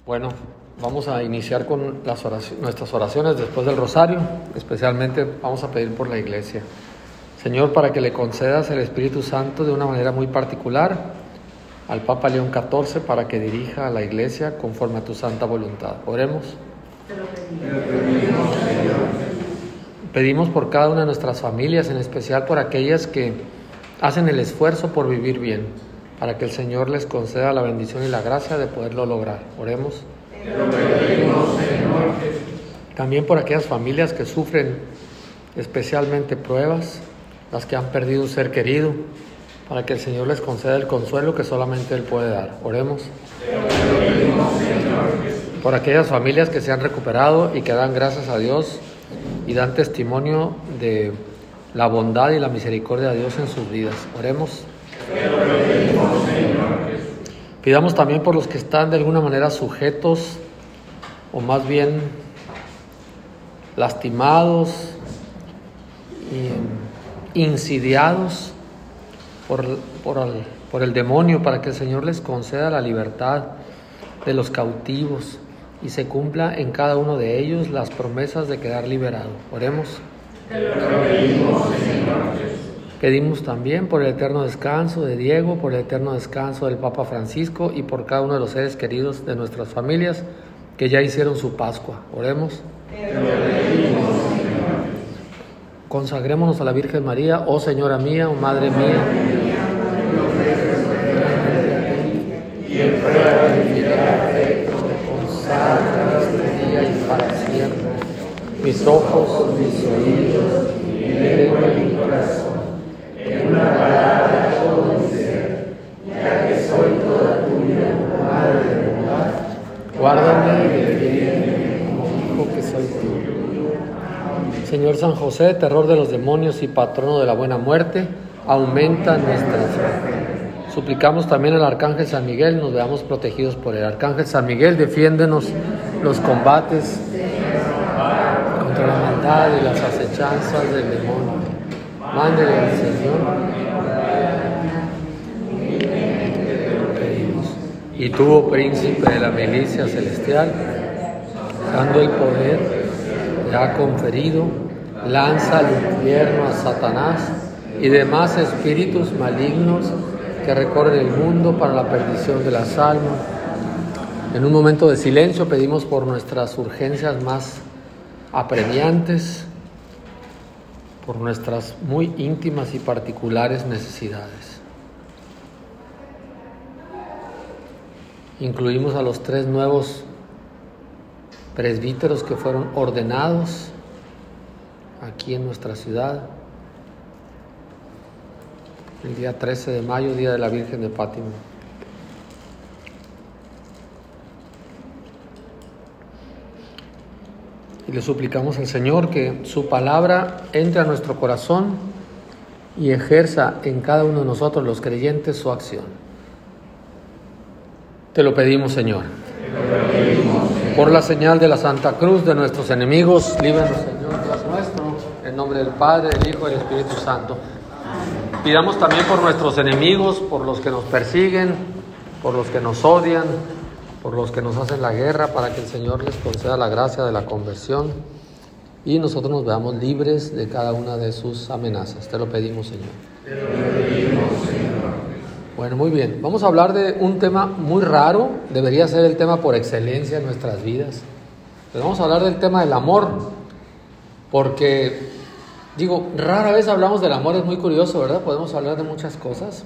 Bueno, vamos a iniciar con nuestras oraciones después del rosario. Especialmente vamos a pedir por la iglesia. Señor, para que le concedas el Espíritu Santo de una manera muy particular al Papa León XIV para que dirija a la iglesia conforme a tu santa voluntad. Oremos. Te lo pedimos, Señor. Pedimos por cada una de nuestras familias, en especial por aquellas que hacen el esfuerzo por vivir bien, para que el Señor les conceda la bendición y la gracia de poderlo lograr. Oremos. Te lo pedimos, Señor. También por aquellas familias que sufren especialmente pruebas, las que han perdido un ser querido, para que el Señor les conceda el consuelo que solamente Él puede dar. Oremos. Te lo pedimos, Señor. Por aquellas familias que se han recuperado y que dan gracias a Dios y dan testimonio de la bondad y la misericordia de Dios en sus vidas. Oremos. Te lo pedimos, Señor. Pidamos también por los que están de alguna manera sujetos, o más bien lastimados, insidiados por el demonio, para que el Señor les conceda la libertad de los cautivos y se cumpla en cada uno de ellos las promesas de quedar liberado. Oremos. Te lo pedimos, Señor. Pedimos también por el eterno descanso de Diego, por el eterno descanso del Papa Francisco y por cada uno de los seres queridos de nuestras familias que ya hicieron su Pascua. Oremos. Te lo pedimos, Señor. Consagrémonos a la Virgen María, oh Señora mía, oh Madre mía, Y en prueba de mi fe, consagra este día y para siempre mis ojos, mis oídos, mi lengua y mi corazón, en una palabra todo mi ser, ya que soy toda tuya, Madre de bondad. guárdame y defiéndeme como hijo que soy tuyo. Señor San José, terror de los demonios y patrono de la buena muerte, aumenta nuestra fe. Suplicamos también al Arcángel San Miguel, nos veamos protegidos por el Arcángel San Miguel, defiéndenos los combates contra la maldad y las acechanzas del demonio. Mándele al Señor. Y tú, oh príncipe de la milicia celestial, dando el poder que ha conferido, lanza al infierno a Satanás y demás espíritus malignos que recorren el mundo para la perdición de las almas. En un momento de silencio pedimos por nuestras urgencias más apremiantes, por nuestras muy íntimas y particulares necesidades. Incluimos a los 3 nuevos presbíteros que fueron ordenados aquí en nuestra ciudad el día 13 de mayo, Día de la Virgen de Fátima. Y le suplicamos al Señor que su palabra entre a nuestro corazón y ejerza en cada uno de nosotros, los creyentes, su acción. Te lo pedimos, Señor. Por la señal de la Santa Cruz de nuestros enemigos, líbranos, Señor Dios nuestro, en nombre del Padre, del Hijo y del Espíritu Santo. Pidamos también por nuestros enemigos, por los que nos persiguen, por los que nos odian, por los que nos hacen la guerra, para que el Señor les conceda la gracia de la conversión y nosotros nos veamos libres de cada una de sus amenazas. Te lo pedimos, Señor. Te lo pedimos, Señor. Bueno, muy bien. Vamos a hablar de un tema muy raro, debería ser el tema por excelencia en nuestras vidas. Pero vamos a hablar del tema del amor, porque, rara vez hablamos del amor, es muy curioso, ¿verdad? Podemos hablar de muchas cosas.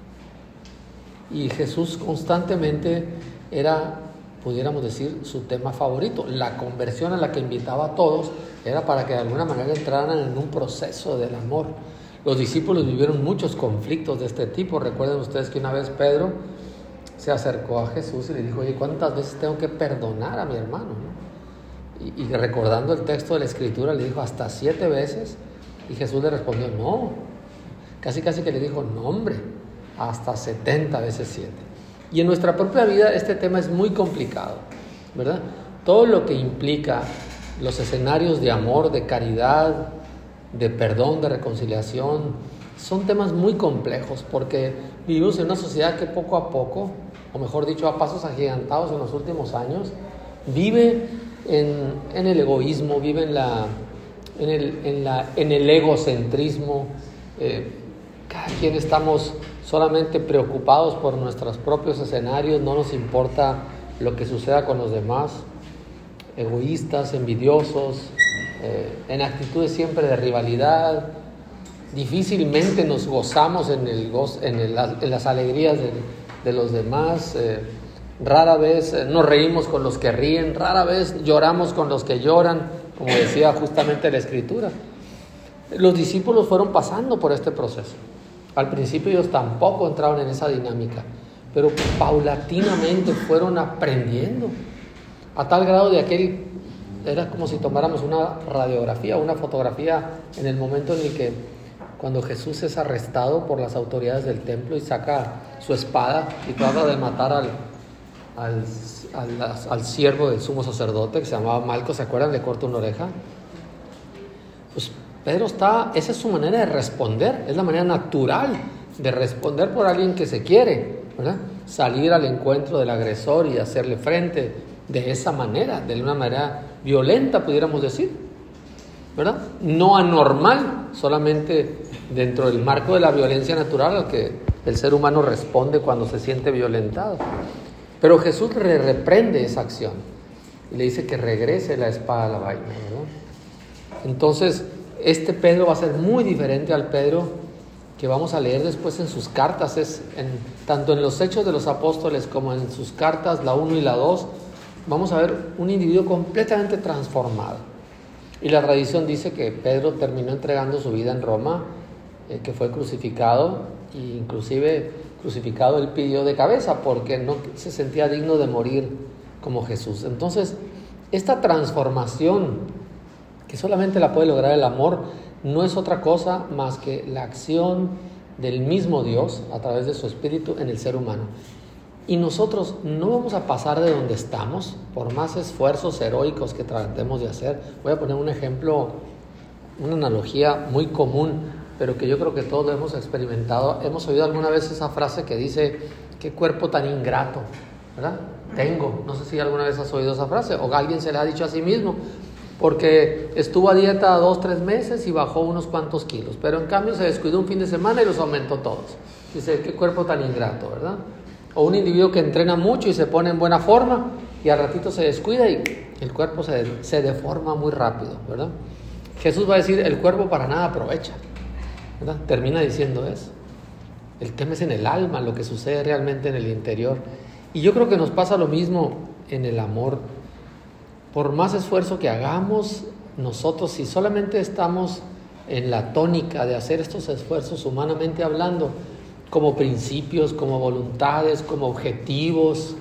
Y Jesús constantemente era, pudiéramos decir, su tema favorito. La conversión a la que invitaba a todos era para que de alguna manera entraran en un proceso del amor. Los discípulos vivieron muchos conflictos de este tipo. Recuerden ustedes que una vez Pedro se acercó a Jesús y le dijo: oye, ¿cuántas veces tengo que perdonar a mi hermano? ¿No? Y recordando el texto de la Escritura, le dijo: hasta 7 veces. Y Jesús le respondió: no. Casi que le dijo: no, hombre, hasta 70 veces 7. Y en nuestra propia vida este tema es muy complicado, ¿verdad? Todo lo que implica los escenarios de amor, de caridad, de perdón, de reconciliación, son temas muy complejos, porque vivimos en una sociedad que poco a poco o mejor dicho, a pasos agigantados en los últimos años, vive en el egoísmo, vive en el egocentrismo. Cada quien estamos solamente preocupados por nuestros propios escenarios, no nos importa lo que suceda con los demás, egoístas, envidiosos, en actitudes siempre de rivalidad. Difícilmente nos gozamos en las alegrías de los demás. Rara vez nos reímos con los que ríen, rara vez lloramos con los que lloran, como decía justamente la Escritura. Los discípulos fueron pasando por este proceso. Al principio ellos tampoco entraron en esa dinámica, pero paulatinamente fueron aprendiendo, a tal grado de que era como si tomáramos una radiografía, una fotografía en el momento en el que cuando Jesús es arrestado por las autoridades del templo y saca su espada y trata de matar al siervo del sumo sacerdote que se llamaba Malco, ¿se acuerdan? Le corta una oreja. Pues Pedro esa es su manera de responder, es la manera natural de responder por alguien que se quiere, ¿verdad? Salir al encuentro del agresor y hacerle frente de esa manera, de una manera violenta, pudiéramos decir, ¿verdad? No anormal, solamente dentro del marco de la violencia natural al que el ser humano responde cuando se siente violentado. Pero Jesús le reprende esa acción y le dice que regrese la espada a la vaina, ¿verdad? Entonces, este Pedro va a ser muy diferente al Pedro que vamos a leer después en sus cartas, tanto en los Hechos de los Apóstoles como en sus cartas, la 1 y la 2, vamos a ver un individuo completamente transformado. Y la tradición dice que Pedro terminó entregando su vida en Roma, que fue crucificado, e inclusive crucificado él pidió de cabeza porque no se sentía digno de morir como Jesús. Entonces, esta transformación que solamente la puede lograr el amor, no es otra cosa más que la acción del mismo Dios a través de su Espíritu en el ser humano. Y nosotros no vamos a pasar de donde estamos, por más esfuerzos heroicos que tratemos de hacer. Voy a poner un ejemplo, una analogía muy común, pero que yo creo que todos lo hemos experimentado. Hemos oído alguna vez esa frase que dice, qué cuerpo tan ingrato, ¿verdad? Tengo. No sé si alguna vez has oído esa frase, o alguien se la ha dicho a sí mismo, porque estuvo a dieta 2-3 meses y bajó unos cuantos kilos, pero en cambio se descuidó un fin de semana y los aumentó todos. Dice, qué cuerpo tan ingrato, ¿verdad? O un individuo que entrena mucho y se pone en buena forma y al ratito se descuida y el cuerpo se deforma muy rápido, ¿verdad? Jesús va a decir, el cuerpo para nada aprovecha, ¿verdad? Termina diciendo eso. El tema es en el alma, lo que sucede realmente en el interior. Y yo creo que nos pasa lo mismo en el amor. Por más esfuerzo que hagamos, nosotros, si solamente estamos en la tónica de hacer estos esfuerzos humanamente hablando, como principios, como voluntades, como objetivos,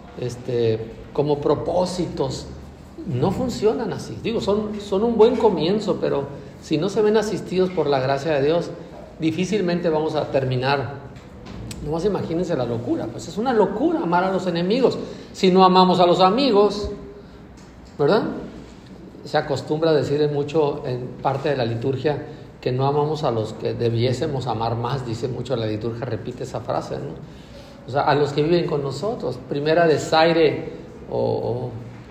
como propósitos, no funcionan así. Digo, son un buen comienzo, pero si no se ven asistidos por la gracia de Dios, difícilmente vamos a terminar. Nomás imagínense la locura, pues es una locura amar a los enemigos. Si no amamos a los amigos, ¿verdad? Se acostumbra a decir mucho en parte de la liturgia que no amamos a los que debiésemos amar más, dice mucho la liturgia, repite esa frase, ¿no? O sea, a los que viven con nosotros. Primera desaire o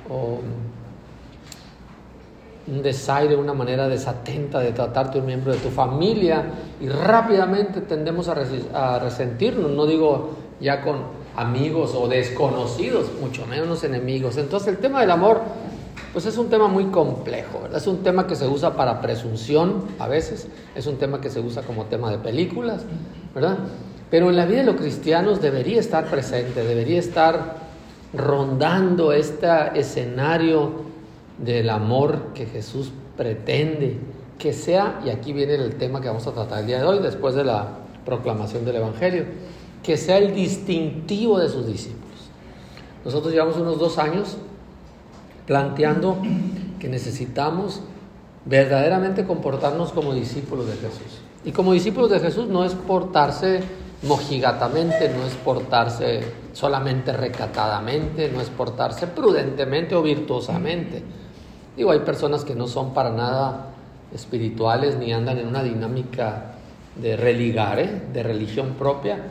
un desaire, una manera desatenta de tratarte un miembro de tu familia, y rápidamente tendemos a resentirnos, no digo ya con amigos o desconocidos, mucho menos enemigos. Entonces el tema del amor pues es un tema muy complejo, ¿verdad? Es un tema que se usa para presunción a veces, es un tema que se usa como tema de películas, ¿verdad? Pero en la vida de los cristianos debería estar presente, debería estar rondando este escenario del amor que Jesús pretende que sea, y aquí viene el tema que vamos a tratar el día de hoy, después de la proclamación del Evangelio, que sea el distintivo de sus discípulos. Nosotros llevamos unos 2 años planteando que necesitamos verdaderamente comportarnos como discípulos de Jesús. Y como discípulos de Jesús no es portarse mojigatamente, no es portarse solamente recatadamente, no es portarse prudentemente o virtuosamente. Digo, hay personas que no son para nada espirituales ni andan en una dinámica de religare, de religión propia,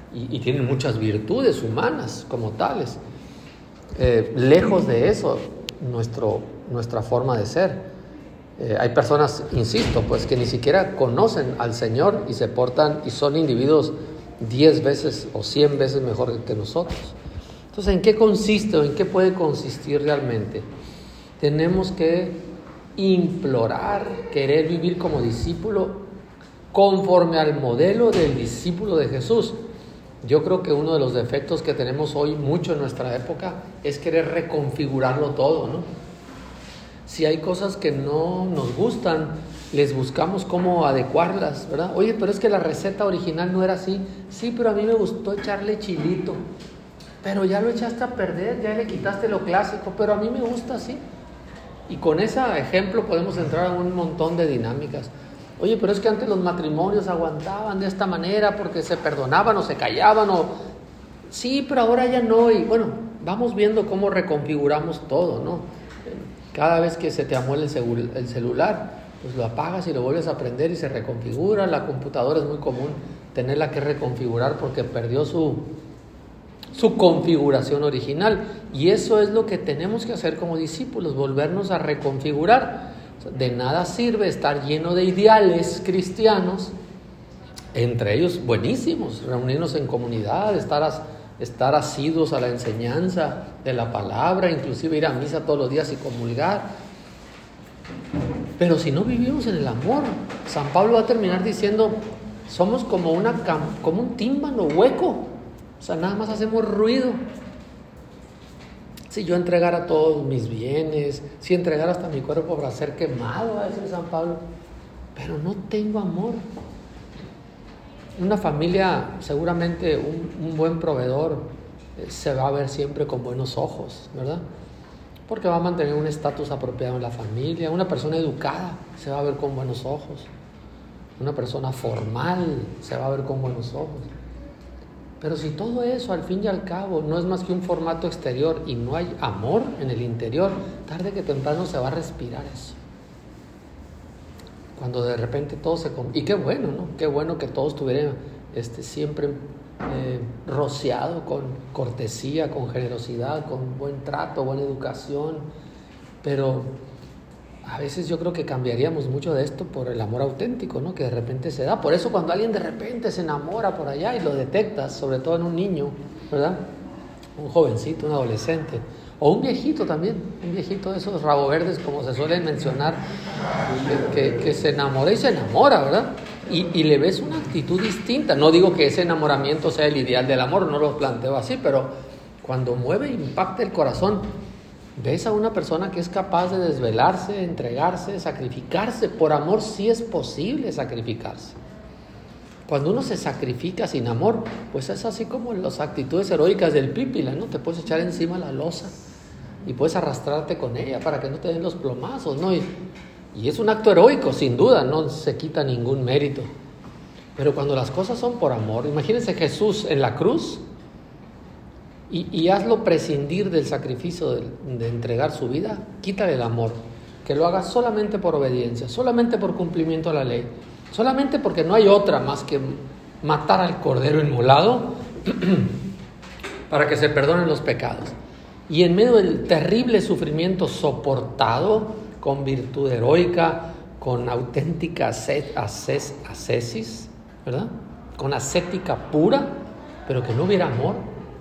y tienen muchas virtudes humanas como tales. Lejos de eso, nuestra forma de ser. Hay personas, insisto, pues que ni siquiera conocen al Señor y se portan y son individuos 10 veces o 100 veces mejor que nosotros. Entonces, ¿en qué consiste o en qué puede consistir realmente? Tenemos que implorar, querer vivir como discípulo conforme al modelo del discípulo de Jesús. Yo creo que uno de los defectos que tenemos hoy mucho en nuestra época es querer reconfigurarlo todo, ¿no? Si hay cosas que no nos gustan, les buscamos cómo adecuarlas, ¿verdad? Oye, pero es que la receta original no era así. Sí, pero a mí me gustó echarle chilito. Pero ya lo echaste a perder, ya le quitaste lo clásico, pero a mí me gusta así. Y con ese ejemplo podemos entrar a un montón de dinámicas. Oye, pero es que antes los matrimonios aguantaban de esta manera porque se perdonaban o se callaban o... Sí, pero ahora ya no. Y bueno, vamos viendo cómo reconfiguramos todo, ¿no? Cada vez que se te amuela el celular, pues lo apagas y lo vuelves a prender y se reconfigura. La computadora es muy común tenerla que reconfigurar porque perdió su configuración original. Y eso es lo que tenemos que hacer como discípulos, volvernos a reconfigurar. De nada sirve estar lleno de ideales cristianos, entre ellos buenísimos, reunirnos en comunidad, estar asiduos a la enseñanza de la palabra, inclusive ir a misa todos los días y comulgar. Pero si no vivimos en el amor, San Pablo va a terminar diciendo, somos como un tímpano hueco, o sea, nada más hacemos ruido. Si yo entregara todos mis bienes, si entregara hasta mi cuerpo para ser quemado, va a decir San Pablo, pero no tengo amor. Una familia, seguramente un buen proveedor se va a ver siempre con buenos ojos, ¿verdad? Porque va a mantener un estatus apropiado en la familia. Una persona educada se va a ver con buenos ojos. Una persona formal se va a ver con buenos ojos. Pero si todo eso, al fin y al cabo, no es más que un formato exterior y no hay amor en el interior, tarde que temprano se va a respirar eso. Cuando de repente todo se... Y qué bueno, ¿no? Qué bueno que todo estuviera siempre rociado con cortesía, con generosidad, con buen trato, buena educación. Pero a veces yo creo que cambiaríamos mucho de esto por el amor auténtico, ¿no? Que de repente se da. Por eso cuando alguien de repente se enamora por allá y lo detectas, sobre todo en un niño, ¿verdad? Un jovencito, un adolescente, o un viejito también, un viejito de esos rabo verdes, como se suelen mencionar, que se enamora y se enamora, ¿verdad? Y le ves una actitud distinta. No digo que ese enamoramiento sea el ideal del amor, no lo planteo así, pero cuando mueve e impacta el corazón, ves a una persona que es capaz de desvelarse, entregarse, sacrificarse. Por amor sí es posible sacrificarse. Cuando uno se sacrifica sin amor, pues es así como las actitudes heroicas del Pípila, ¿no? Te puedes echar encima la losa y puedes arrastrarte con ella para que no te den los plomazos, ¿no? Y es un acto heroico, sin duda, no se quita ningún mérito. Pero cuando las cosas son por amor, imagínense Jesús en la cruz y hazlo prescindir del sacrificio de entregar su vida, quítale el amor, que lo haga solamente por obediencia, solamente por cumplimiento a la ley, solamente porque no hay otra más que matar al cordero inmolado para que se perdonen los pecados. Y en medio del terrible sufrimiento soportado con virtud heroica, con auténtica ascesis, ¿verdad? Con ascética pura, pero que no hubiera amor,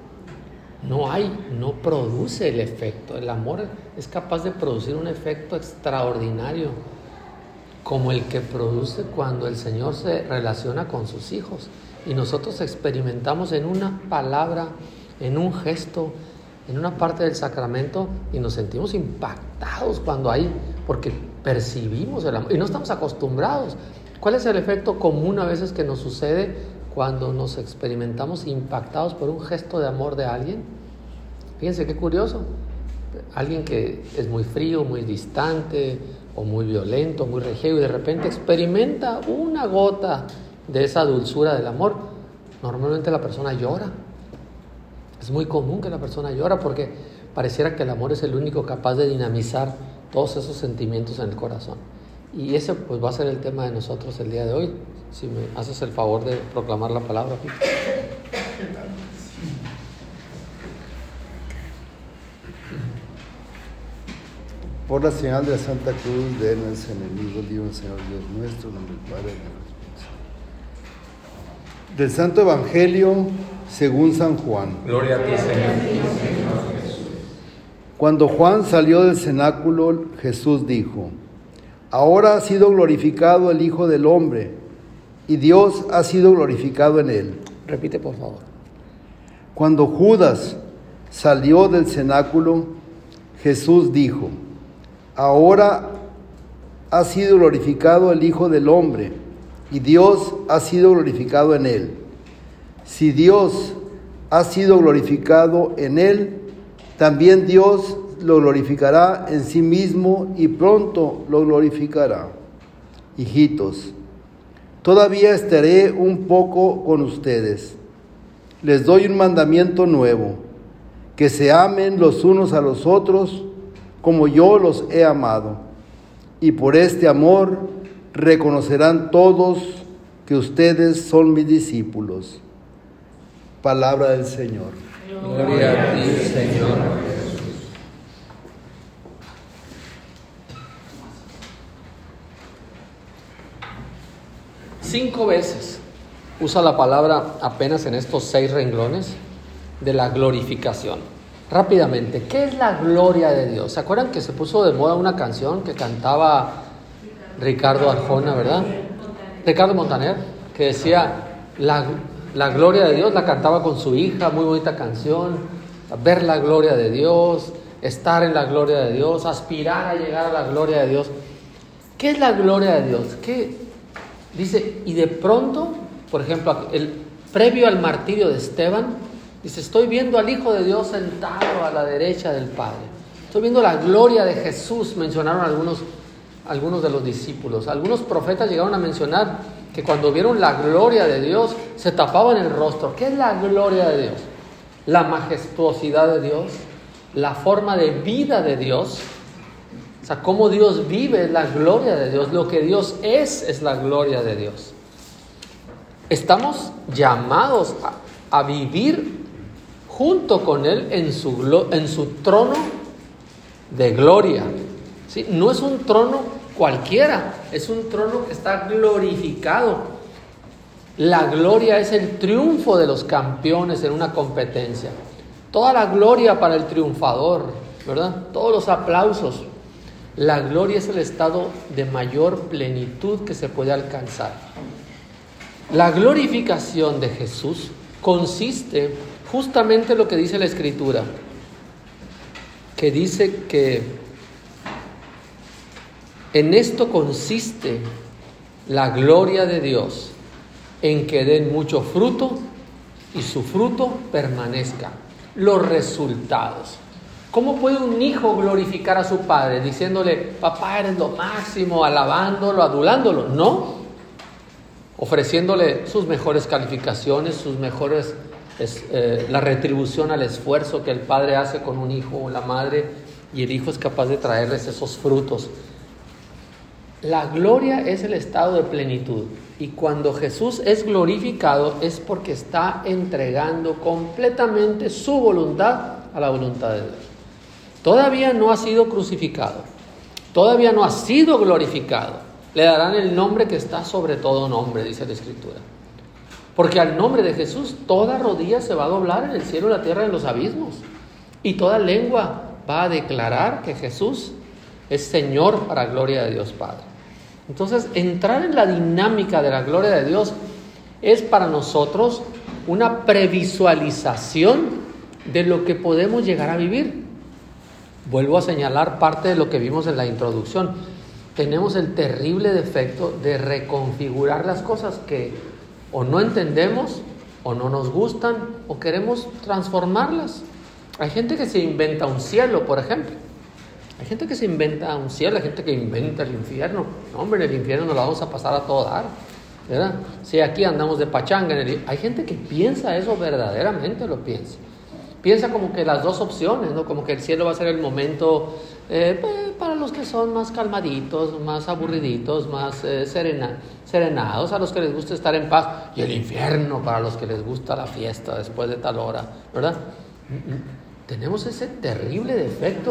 no produce el efecto. El amor es capaz de producir un efecto extraordinario, como el que produce cuando el Señor se relaciona con sus hijos. Y nosotros experimentamos en una palabra, en un gesto, en una parte del sacramento, y nos sentimos impactados porque percibimos el amor y no estamos acostumbrados. ¿Cuál es el efecto común a veces que nos sucede cuando nos experimentamos impactados por un gesto de amor de alguien? Fíjense qué curioso. Alguien que es muy frío, muy distante, o muy violento, muy regido, y de repente experimenta una gota de esa dulzura del amor. Normalmente la persona llora. Es muy común que la persona llora porque pareciera que el amor es el único capaz de dinamizar todos esos sentimientos en el corazón. Y ese pues va a ser el tema de nosotros el día de hoy. Si me haces el favor de proclamar la palabra, Pito. Por la señal de la Santa Cruz de nuestros enemigos, líbranos, Señor Dios nuestro, en nombre del Padre, del Santo Evangelio según San Juan. Gloria a ti, Señor. Cuando Juan salió del cenáculo, Jesús dijo: Ahora ha sido glorificado el Hijo del Hombre, y Dios ha sido glorificado en él. Repite, por favor. Cuando Judas salió del cenáculo, Jesús dijo: Ahora ha sido glorificado el Hijo del Hombre, y Dios ha sido glorificado en él. Si Dios ha sido glorificado en él, también Dios lo glorificará en sí mismo y pronto lo glorificará. Hijitos, todavía estaré un poco con ustedes. Les doy un mandamiento nuevo: que se amen los unos a los otros como yo los he amado. Y por este amor reconocerán todos que ustedes son mis discípulos. Palabra del Señor. Gloria a ti, Señor. 5 veces usa la palabra apenas en estos 6 renglones de la glorificación. Rápidamente, ¿qué es la gloria de Dios? ¿Se acuerdan que se puso de moda una canción que cantaba Ricardo Arjona, verdad? Ricardo Montaner, que decía la gloria de Dios, la cantaba con su hija, muy bonita canción, ver la gloria de Dios, estar en la gloria de Dios, aspirar a llegar a la gloria de Dios. ¿Qué es la gloria de Dios? ¿Qué dice? Y de pronto, por ejemplo, previo al martirio de Esteban, dice: estoy viendo al Hijo de Dios sentado a la derecha del Padre. Estoy viendo la gloria de Jesús, mencionaron algunos de los discípulos. Algunos profetas llegaron a mencionar que cuando vieron la gloria de Dios se tapaban el rostro. ¿Qué es la gloria de Dios? La majestuosidad de Dios, la forma de vida de Dios. O sea, cómo Dios vive es la gloria de Dios. Lo que Dios es la gloria de Dios. Estamos llamados a vivir junto con Él en su trono de gloria. ¿Sí? No es un trono cualquiera, es un trono que está glorificado. La gloria es el triunfo de los campeones en una competencia. Toda la gloria para el triunfador, ¿verdad? Todos los aplausos. La gloria es el estado de mayor plenitud que se puede alcanzar. La glorificación de Jesús consiste justamente en lo que dice la Escritura, que dice que en esto consiste la gloria de Dios, en que den mucho fruto y su fruto permanezca. Los resultados. ¿Cómo puede un hijo glorificar a su padre? Diciéndole: papá, eres lo máximo, alabándolo, adulándolo. No. Ofreciéndole sus mejores calificaciones, sus mejores, la retribución al esfuerzo que el padre hace con un hijo o la madre, y el hijo es capaz de traerles esos frutos. La gloria es el estado de plenitud, y cuando Jesús es glorificado es porque está entregando completamente su voluntad a la voluntad de Dios. Todavía no ha sido crucificado, todavía no ha sido glorificado. Le darán el nombre que está sobre todo nombre, dice la Escritura. Porque al nombre de Jesús toda rodilla se va a doblar en el cielo, en la tierra y en los abismos, y toda lengua va a declarar que Jesús es Señor para gloria de Dios Padre. Entonces, entrar en la dinámica de la gloria de Dios es para nosotros una previsualización de lo que podemos llegar a vivir. Vuelvo a señalar parte de lo que vimos en la introducción. Tenemos el terrible defecto de reconfigurar las cosas que o no entendemos, o no nos gustan, o queremos transformarlas. Hay gente que se inventa un cielo, por ejemplo. Hay gente que se inventa un cielo, hay gente que inventa el infierno. No, hombre, en el infierno nos la vamos a pasar a todo dar, ¿verdad? Si aquí andamos de pachanga, hay gente que piensa eso, verdaderamente lo piensa. Piensa como que las dos opciones, ¿no? Como que el cielo va a ser el momento para los que son más calmaditos, más aburriditos, más serenados, a los que les gusta estar en paz, y el infierno para los que les gusta la fiesta después de tal hora, ¿verdad? Tenemos ese terrible defecto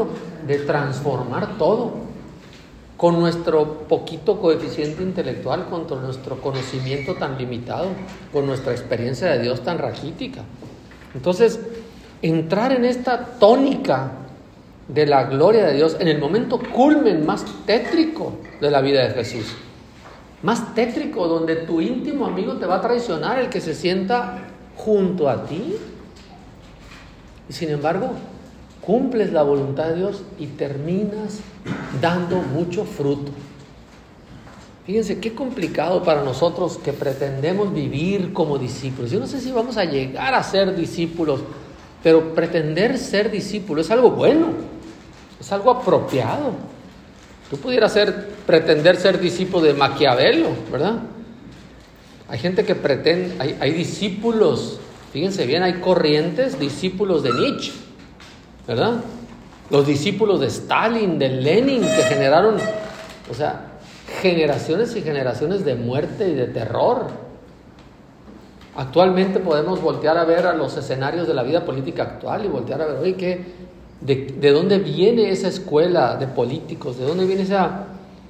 de transformar todo con nuestro poquito coeficiente intelectual, con nuestro conocimiento tan limitado, con nuestra experiencia de Dios tan raquítica. Entonces, entrar en esta tónica de la gloria de Dios en el momento culmen más tétrico de la vida de Jesús, más tétrico, donde tu íntimo amigo te va a traicionar, el que se sienta junto a ti, y sin embargo cumples la voluntad de Dios y terminas dando mucho fruto. Fíjense qué complicado para nosotros que pretendemos vivir como discípulos. Yo no sé si vamos a llegar a ser discípulos, pero pretender ser discípulo es algo bueno, es algo apropiado. Tú pudieras pretender ser discípulo de Maquiavelo, ¿verdad? Hay gente que pretende, hay discípulos, fíjense bien, hay corrientes, discípulos de Nietzsche, ¿verdad? Los discípulos de Stalin, de Lenin, que generaron, generaciones y generaciones de muerte y de terror. Actualmente podemos voltear a ver a los escenarios de la vida política actual y voltear a ver, oye, ¿de dónde viene esa escuela de políticos? ¿De dónde viene esa...?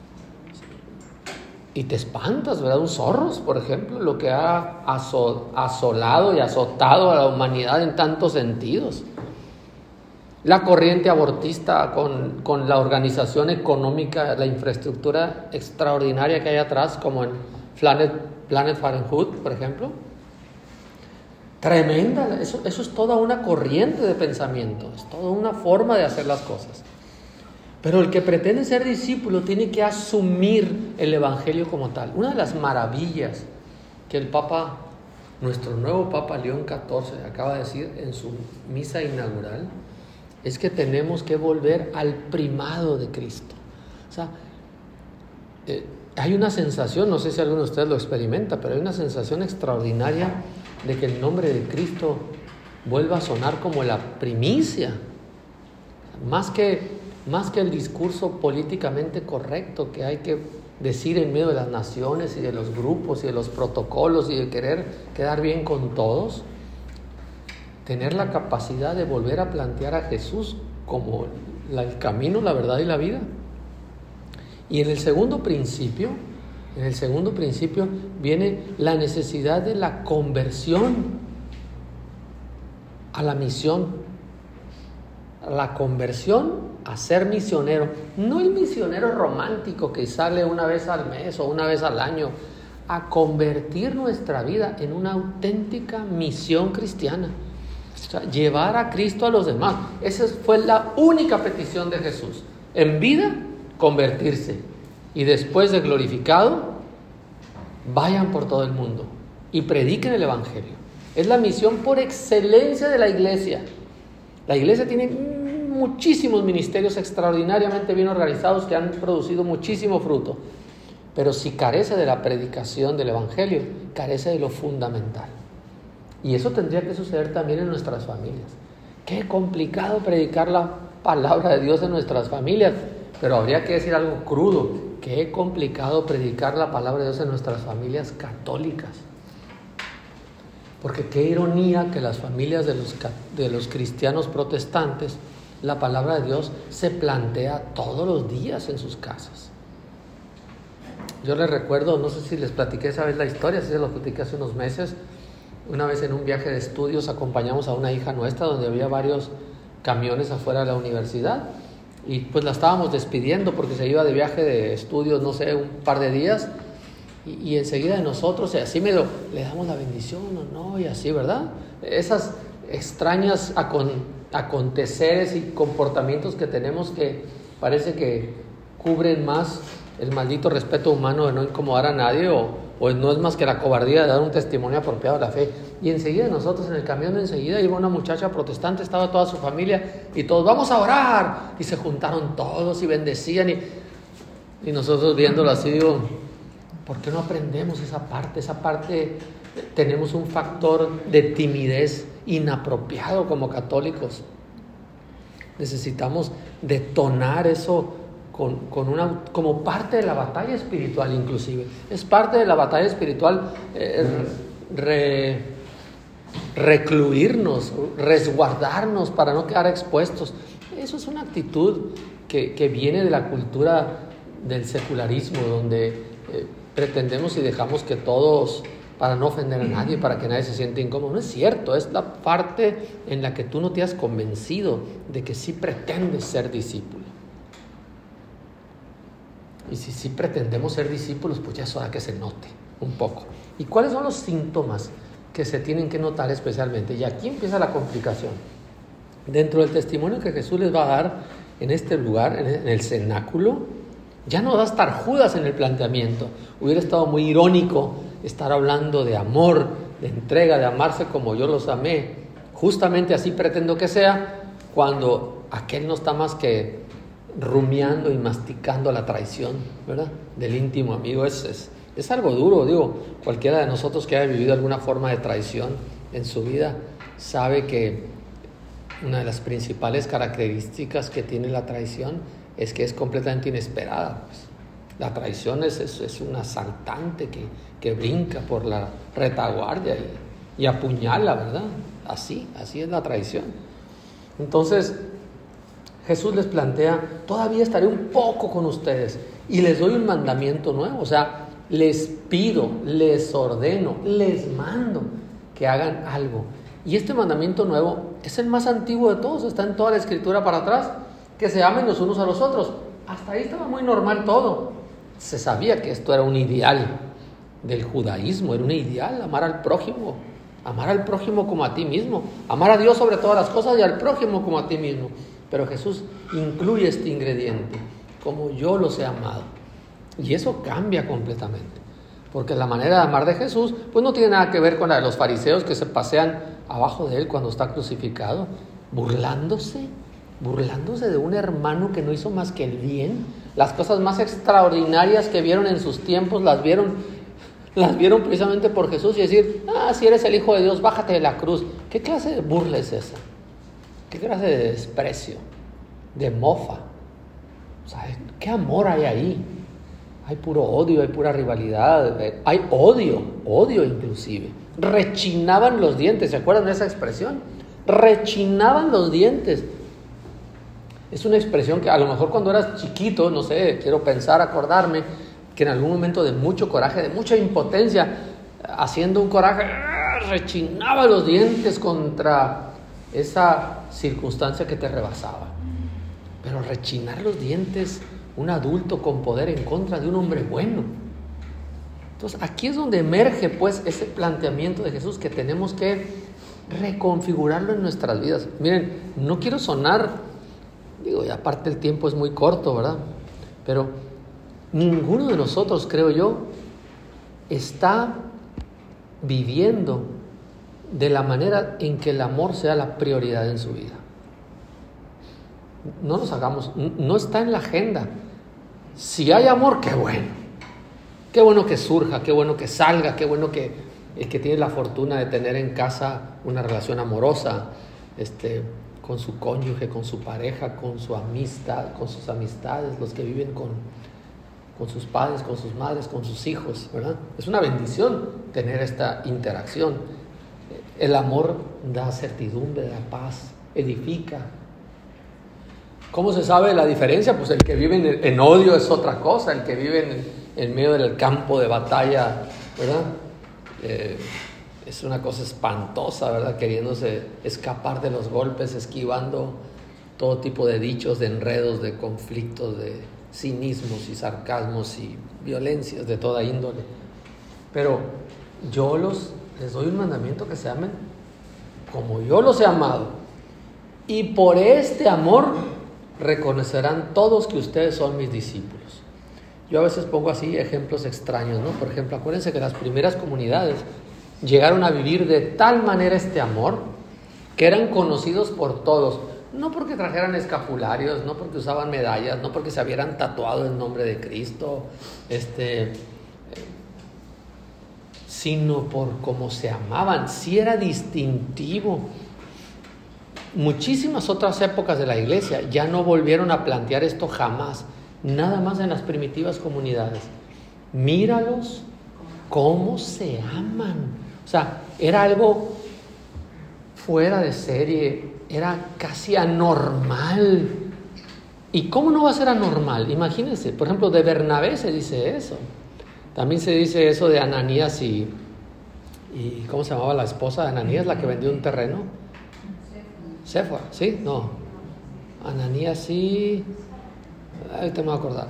Y te espantas, ¿verdad? Un Soros, por ejemplo, lo que ha asolado y azotado a la humanidad en tantos sentidos. La corriente abortista con la organización económica, la infraestructura extraordinaria que hay atrás, como en Planet Parenthood, por ejemplo. Tremenda, eso es toda una corriente de pensamiento, es toda una forma de hacer las cosas. Pero el que pretende ser discípulo tiene que asumir el Evangelio como tal. Una de las maravillas que el Papa, nuestro nuevo Papa León XIV, acaba de decir en su misa inaugural, es que tenemos que volver al primado de Cristo. Hay una sensación, no sé si alguno de ustedes lo experimenta, pero hay una sensación extraordinaria de que el nombre de Cristo vuelva a sonar como la primicia, más que el discurso políticamente correcto que hay que decir en medio de las naciones y de los grupos y de los protocolos y de querer quedar bien con todos. Tener la capacidad de volver a plantear a Jesús como el camino, la verdad y la vida. Y en el segundo principio viene la necesidad de la conversión a la misión, la conversión a ser misionero, no el misionero romántico que sale una vez al mes o una vez al año, a convertir nuestra vida en una auténtica misión cristiana. O sea, llevar a Cristo a los demás. Esa fue la única petición de Jesús. En vida, convertirse. Y después de glorificado, vayan por todo el mundo y prediquen el Evangelio. Es la misión por excelencia de la iglesia. La iglesia tiene muchísimos ministerios extraordinariamente bien organizados que han producido muchísimo fruto. Pero si carece de la predicación del Evangelio, carece de lo fundamental. Y eso tendría que suceder también en nuestras familias. Qué complicado predicar la palabra de Dios en nuestras familias, pero habría que decir algo crudo. Qué complicado predicar la palabra de Dios en nuestras familias católicas. Porque qué ironía que las familias de los cristianos protestantes, la palabra de Dios se plantea todos los días en sus casas. Yo les recuerdo, no sé si les platiqué esa vez la historia, sí se lo platiqué hace unos meses. Una vez en un viaje de estudios acompañamos a una hija nuestra donde había varios camiones afuera de la universidad y pues la estábamos despidiendo porque se iba de viaje de estudios, no sé, un par de días y enseguida de nosotros, y así le damos la bendición o no, y así, ¿verdad? Esas extrañas aconteceres y comportamientos que tenemos que parece que cubren más el maldito respeto humano de no incomodar a nadie o no es más que la cobardía de dar un testimonio apropiado de la fe. Y enseguida nosotros en el camión enseguida iba una muchacha protestante, estaba toda su familia y todos, vamos a orar, y se juntaron todos y bendecían y nosotros viéndolo así digo, ¿por qué no aprendemos esa parte? Tenemos un factor de timidez inapropiado como católicos. Necesitamos detonar eso como parte de la batalla espiritual inclusive. Es parte de la batalla espiritual recluirnos, resguardarnos para no quedar expuestos. Eso es una actitud que viene de la cultura del secularismo, donde pretendemos y dejamos que todos, para no ofender a nadie, para que nadie se sienta incómodo. No es cierto, es la parte en la que tú no te has convencido de que sí pretendes ser discípulo. Y si sí pretendemos ser discípulos, pues ya es hora que se note un poco. ¿Y cuáles son los síntomas que se tienen que notar especialmente? Y aquí empieza la complicación. Dentro del testimonio que Jesús les va a dar en este lugar, en el cenáculo, ya no va a estar Judas en el planteamiento. Hubiera estado muy irónico estar hablando de amor, de entrega, de amarse como yo los amé. Justamente así pretendo que sea, cuando aquel no está más que rumiando y masticando la traición, ¿verdad?, del íntimo amigo. Es algo duro, digo. Cualquiera de nosotros que haya vivido alguna forma de traición en su vida sabe que una de las principales características que tiene la traición es que es completamente inesperada. Pues. La traición es un asaltante que brinca por la retaguardia y apuñala, ¿verdad? Así es la traición. Entonces, Jesús les plantea: todavía estaré un poco con ustedes y les doy un mandamiento nuevo. O sea, les pido, les ordeno, les mando que hagan algo. Y este mandamiento nuevo es el más antiguo de todos, está en toda la Escritura para atrás, que se amen los unos a los otros. Hasta ahí estaba muy normal todo. Se sabía que esto era un ideal del judaísmo, era un ideal, amar al prójimo como a ti mismo, amar a Dios sobre todas las cosas y al prójimo como a ti mismo. Pero Jesús incluye este ingrediente: como yo los he amado. Y eso cambia completamente, porque la manera de amar de Jesús pues no tiene nada que ver con la de los fariseos que se pasean abajo de él cuando está crucificado, burlándose de un hermano que no hizo más que el bien. Las cosas más extraordinarias que vieron en sus tiempos las vieron precisamente por Jesús, y decir: si eres el Hijo de Dios, bájate de la cruz. ¿Qué clase de burla es esa? ¿Qué clase de desprecio? De mofa. O sea, ¿qué amor hay ahí? Hay puro odio, hay pura rivalidad, hay odio inclusive. Rechinaban los dientes, ¿se acuerdan de esa expresión? Rechinaban los dientes. Es una expresión que a lo mejor cuando eras chiquito, no sé, quiero pensar, acordarme, que en algún momento de mucho coraje, de mucha impotencia, haciendo un coraje, rechinaba los dientes contra esa circunstancia que te rebasaba. Pero rechinar los dientes, un adulto con poder en contra de un hombre bueno. Entonces aquí es donde emerge pues ese planteamiento de Jesús, que tenemos que reconfigurarlo en nuestras vidas. Miren, no quiero sonar, y aparte el tiempo es muy corto, ¿verdad? Pero ninguno de nosotros, creo yo, está viviendo de la manera en que el amor sea la prioridad en su vida. No nos hagamos, no está en la agenda. Si hay amor, qué bueno que surja, qué bueno que salga, qué bueno que el que tiene la fortuna de tener en casa una relación amorosa, con su cónyuge, con su pareja, con su amistad, con sus amistades, los que viven con sus padres, con sus madres, con sus hijos, ¿verdad? Es una bendición tener esta interacción. El amor da certidumbre, da paz, edifica. ¿Cómo se sabe la diferencia? Pues el que vive en odio es otra cosa, el que vive en medio del campo de batalla, ¿verdad? Es una cosa espantosa, ¿verdad? Queriéndose escapar de los golpes, esquivando todo tipo de dichos, de enredos, de conflictos, de cinismos y sarcasmos y violencias de toda índole. Pero yo les doy un mandamiento: que se amen como yo los he amado. Y por este amor reconocerán todos que ustedes son mis discípulos. Yo a veces pongo así ejemplos extraños, ¿no? Por ejemplo, acuérdense que las primeras comunidades llegaron a vivir de tal manera este amor que eran conocidos por todos, no porque trajeran escapularios, no porque usaban medallas, no porque se hubieran tatuado el nombre de Cristo, sino por cómo se amaban. Sí era distintivo. Muchísimas otras épocas de la iglesia ya no volvieron a plantear esto jamás, nada más en las primitivas comunidades. Míralos cómo se aman. O sea, era algo fuera de serie, era casi anormal. ¿Y cómo no va a ser anormal? Imagínense, por ejemplo, de Bernabé se dice eso. También se dice eso de Ananías y ¿cómo se llamaba la esposa de Ananías, la que vendió un terreno? Séfora, ¿sí? No. Ananías y... ahorita me voy a acordar.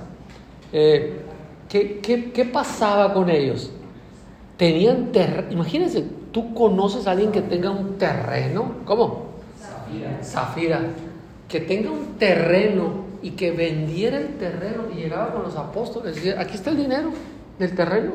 ¿Qué pasaba con ellos? Tenían terreno. Imagínense, tú conoces a alguien que tenga un terreno. ¿Cómo? Zafira. Que tenga un terreno y que vendiera el terreno y llegaba con los apóstoles y decía, aquí está el dinero del terreno.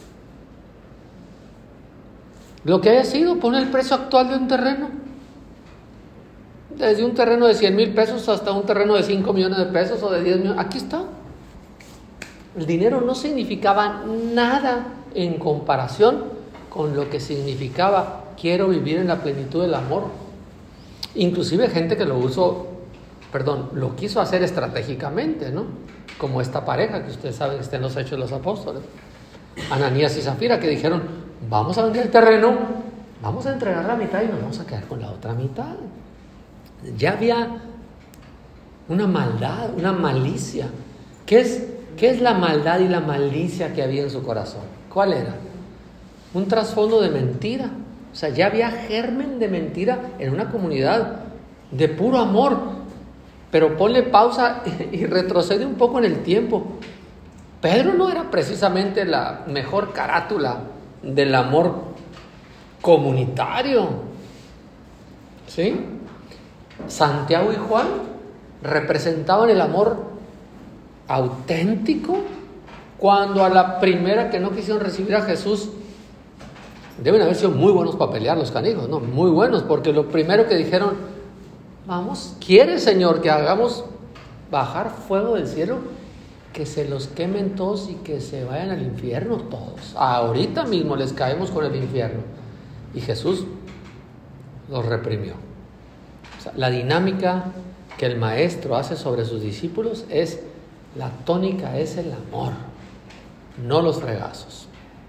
Lo que haya sido, pone el precio actual de un terreno. Desde un terreno de 100,000 pesos hasta un terreno de 5 millones de pesos o de 10 millones. Aquí está. El dinero no significaba nada en comparación con lo que significaba quiero vivir en la plenitud del amor. Inclusive gente que lo quiso hacer estratégicamente, ¿no? Como esta pareja que ustedes saben que está en los Hechos de los Apóstoles, Ananías y Zafira, que dijeron, vamos a vender el terreno, vamos a entregar la mitad y nos vamos a quedar con la otra mitad. Ya había una maldad, una malicia. ¿Qué es la maldad y la malicia que había en su corazón? ¿Cuál era? Un trasfondo de mentira. O sea, ya había germen de mentira en una comunidad de puro amor. Pero ponle pausa y retrocede un poco en el tiempo. Pedro no era precisamente la mejor carátula del amor comunitario. ¿Sí? Santiago y Juan representaban el amor auténtico. Cuando a la primera que no quisieron recibir a Jesús, deben haber sido muy buenos para pelear los canijos, ¿no? Muy buenos, porque lo primero que dijeron, vamos, ¿quiere, Señor, que hagamos bajar fuego del cielo? Que se los quemen todos y que se vayan al infierno todos. Ahorita mismo les caemos con el infierno. Y Jesús los reprimió. O sea, la dinámica que el maestro hace sobre sus discípulos es, la tónica es el amor, no los fregazos.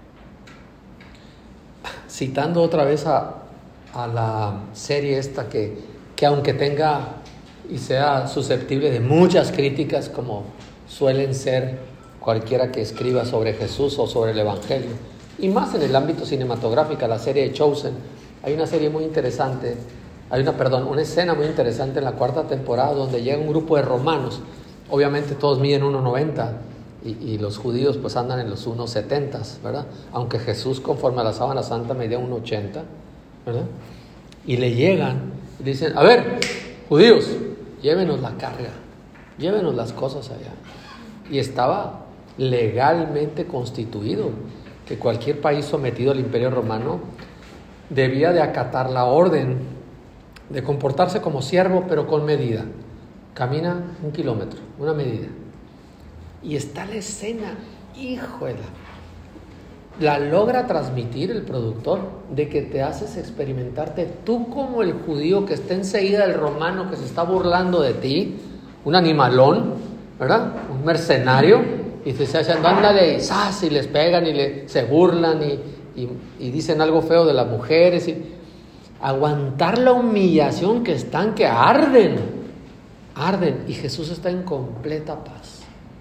Citando otra vez a la serie esta que aunque tenga y sea susceptible de muchas críticas, como suelen ser cualquiera que escriba sobre Jesús o sobre el Evangelio, y más en el ámbito cinematográfico, la serie de Chosen, hay una serie muy interesante, una escena muy interesante en la 4ª temporada donde llega un grupo de romanos. Obviamente todos miden 1.90 y los judíos pues andan en los 1.70, ¿verdad? Aunque Jesús, conforme a la sábana santa, medía 1.80, ¿verdad? Y le llegan y dicen, a ver, judíos, llévenos la carga, llévenos las cosas allá. Y estaba legalmente constituido que cualquier país sometido al Imperio Romano debía de acatar la orden de comportarse como siervo, pero con medida. Camina 1 kilómetro, una medida. Y está la escena, híjole, la logra transmitir el productor, de que te haces experimentarte tú como el judío que está enseguida del romano que se está burlando de ti, un animalón, ¿verdad? Un mercenario, y te está diciendo, ándale, y les pegan y se burlan y dicen algo feo de las mujeres, y aguantar la humillación que están, que arden, y Jesús está en completa paz.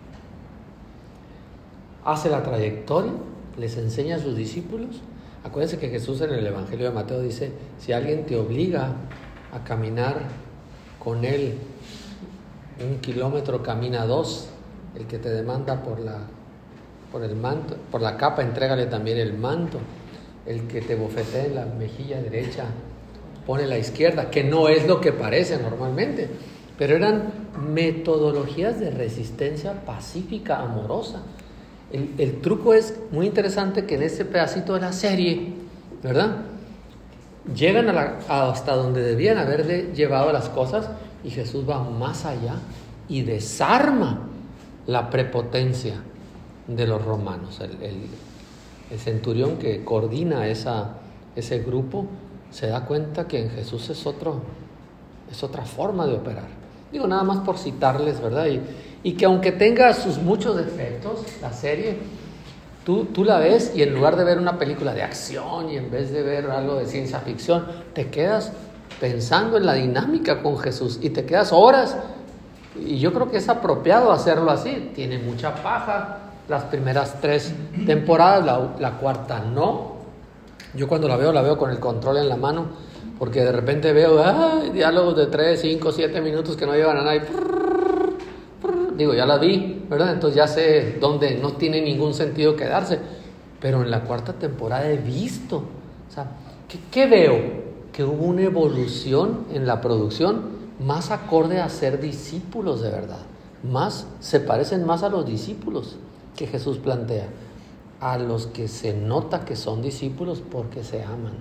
Hace la trayectoria, les enseña a sus discípulos. Acuérdense que Jesús en el Evangelio de Mateo dice, si alguien te obliga a caminar con él 1 kilómetro, camina 2. El que te demanda por el manto, por la capa, entrégale también el manto. El que te bofetea en la mejilla derecha, pone la izquierda, que no es lo que parece normalmente, pero eran metodologías de resistencia pacífica, amorosa. El truco es muy interesante, que en ese pedacito de la serie, ¿verdad?, llegan hasta donde debían haberle llevado las cosas, y Jesús va más allá y desarma la prepotencia de los romanos. El centurión que coordina ese grupo se da cuenta que en Jesús es otra forma de operar. Digo, nada más por citarles, ¿verdad? Y que aunque tenga sus muchos defectos, la serie, tú la ves, y en lugar de ver una película de acción y en vez de ver algo de ciencia ficción, te quedas pensando en la dinámica con Jesús y te quedas horas. Y yo creo que es apropiado hacerlo así. Tiene mucha paja las primeras 3 temporadas, la cuarta no. Yo cuando la veo con el control en la mano, porque de repente veo diálogos de 3, 5, 7 minutos que no llevan a nadie. Digo, ya la vi, ¿verdad? Entonces ya sé dónde no tiene ningún sentido quedarse. Pero en la cuarta temporada he visto, o sea, ¿qué veo? Que hubo una evolución en la producción más acorde a ser discípulos de verdad. Se parecen más a los discípulos que Jesús plantea, a los que se nota que son discípulos porque se aman.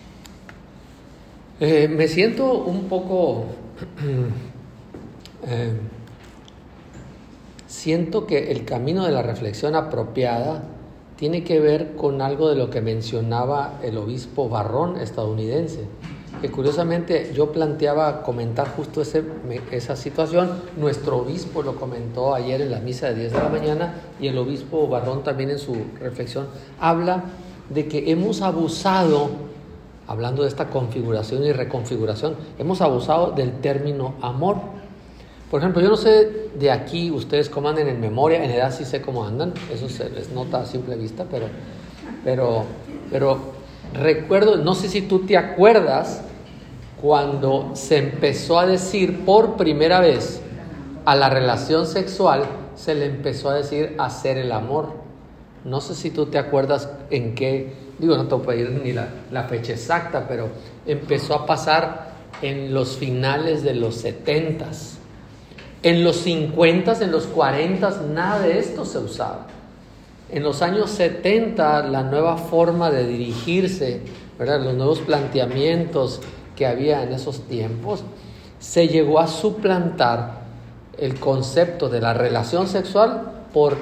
Me siento un poco... siento que el camino de la reflexión apropiada tiene que ver con algo de lo que mencionaba el obispo Barrón, estadounidense, que curiosamente yo planteaba comentar justo esa situación. Nuestro obispo lo comentó ayer en la misa de 10 de la mañana, y el obispo Barrón también en su reflexión habla de que hemos abusado, hablando de esta configuración y reconfiguración, hemos abusado del término amor. Por ejemplo, yo no sé de aquí ustedes cómo andan en memoria, en edad sí sé cómo andan, eso se les nota a simple vista, pero recuerdo, no sé si tú te acuerdas, cuando se empezó a decir por primera vez a la relación sexual, se le empezó a decir hacer el amor. No sé si tú te acuerdas en qué, no te voy a pedir ni la fecha exacta, pero empezó a pasar en los finales de los 70s. En los 50s, en los 40s, nada de esto se usaba. En los años 70, la nueva forma de dirigirse, ¿verdad?, los nuevos planteamientos que había en esos tiempos, se llegó a suplantar el concepto de la relación sexual por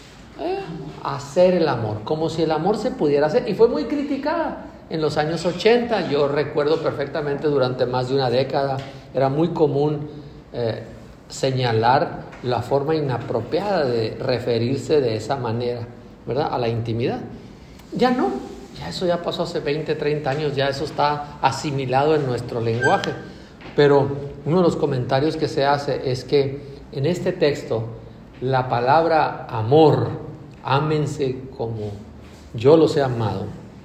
hacer el amor, como si el amor se pudiera hacer, y fue muy criticada en los años 80. Yo recuerdo perfectamente, durante más de una década era muy común señalar la forma inapropiada de referirse de esa manera, ¿verdad?, a la intimidad. Ya no, ya eso ya pasó hace 20, 30 años, ya eso está asimilado en nuestro lenguaje. Pero uno de los comentarios que se hace es que en este texto la palabra amor, ámense como yo los he amado,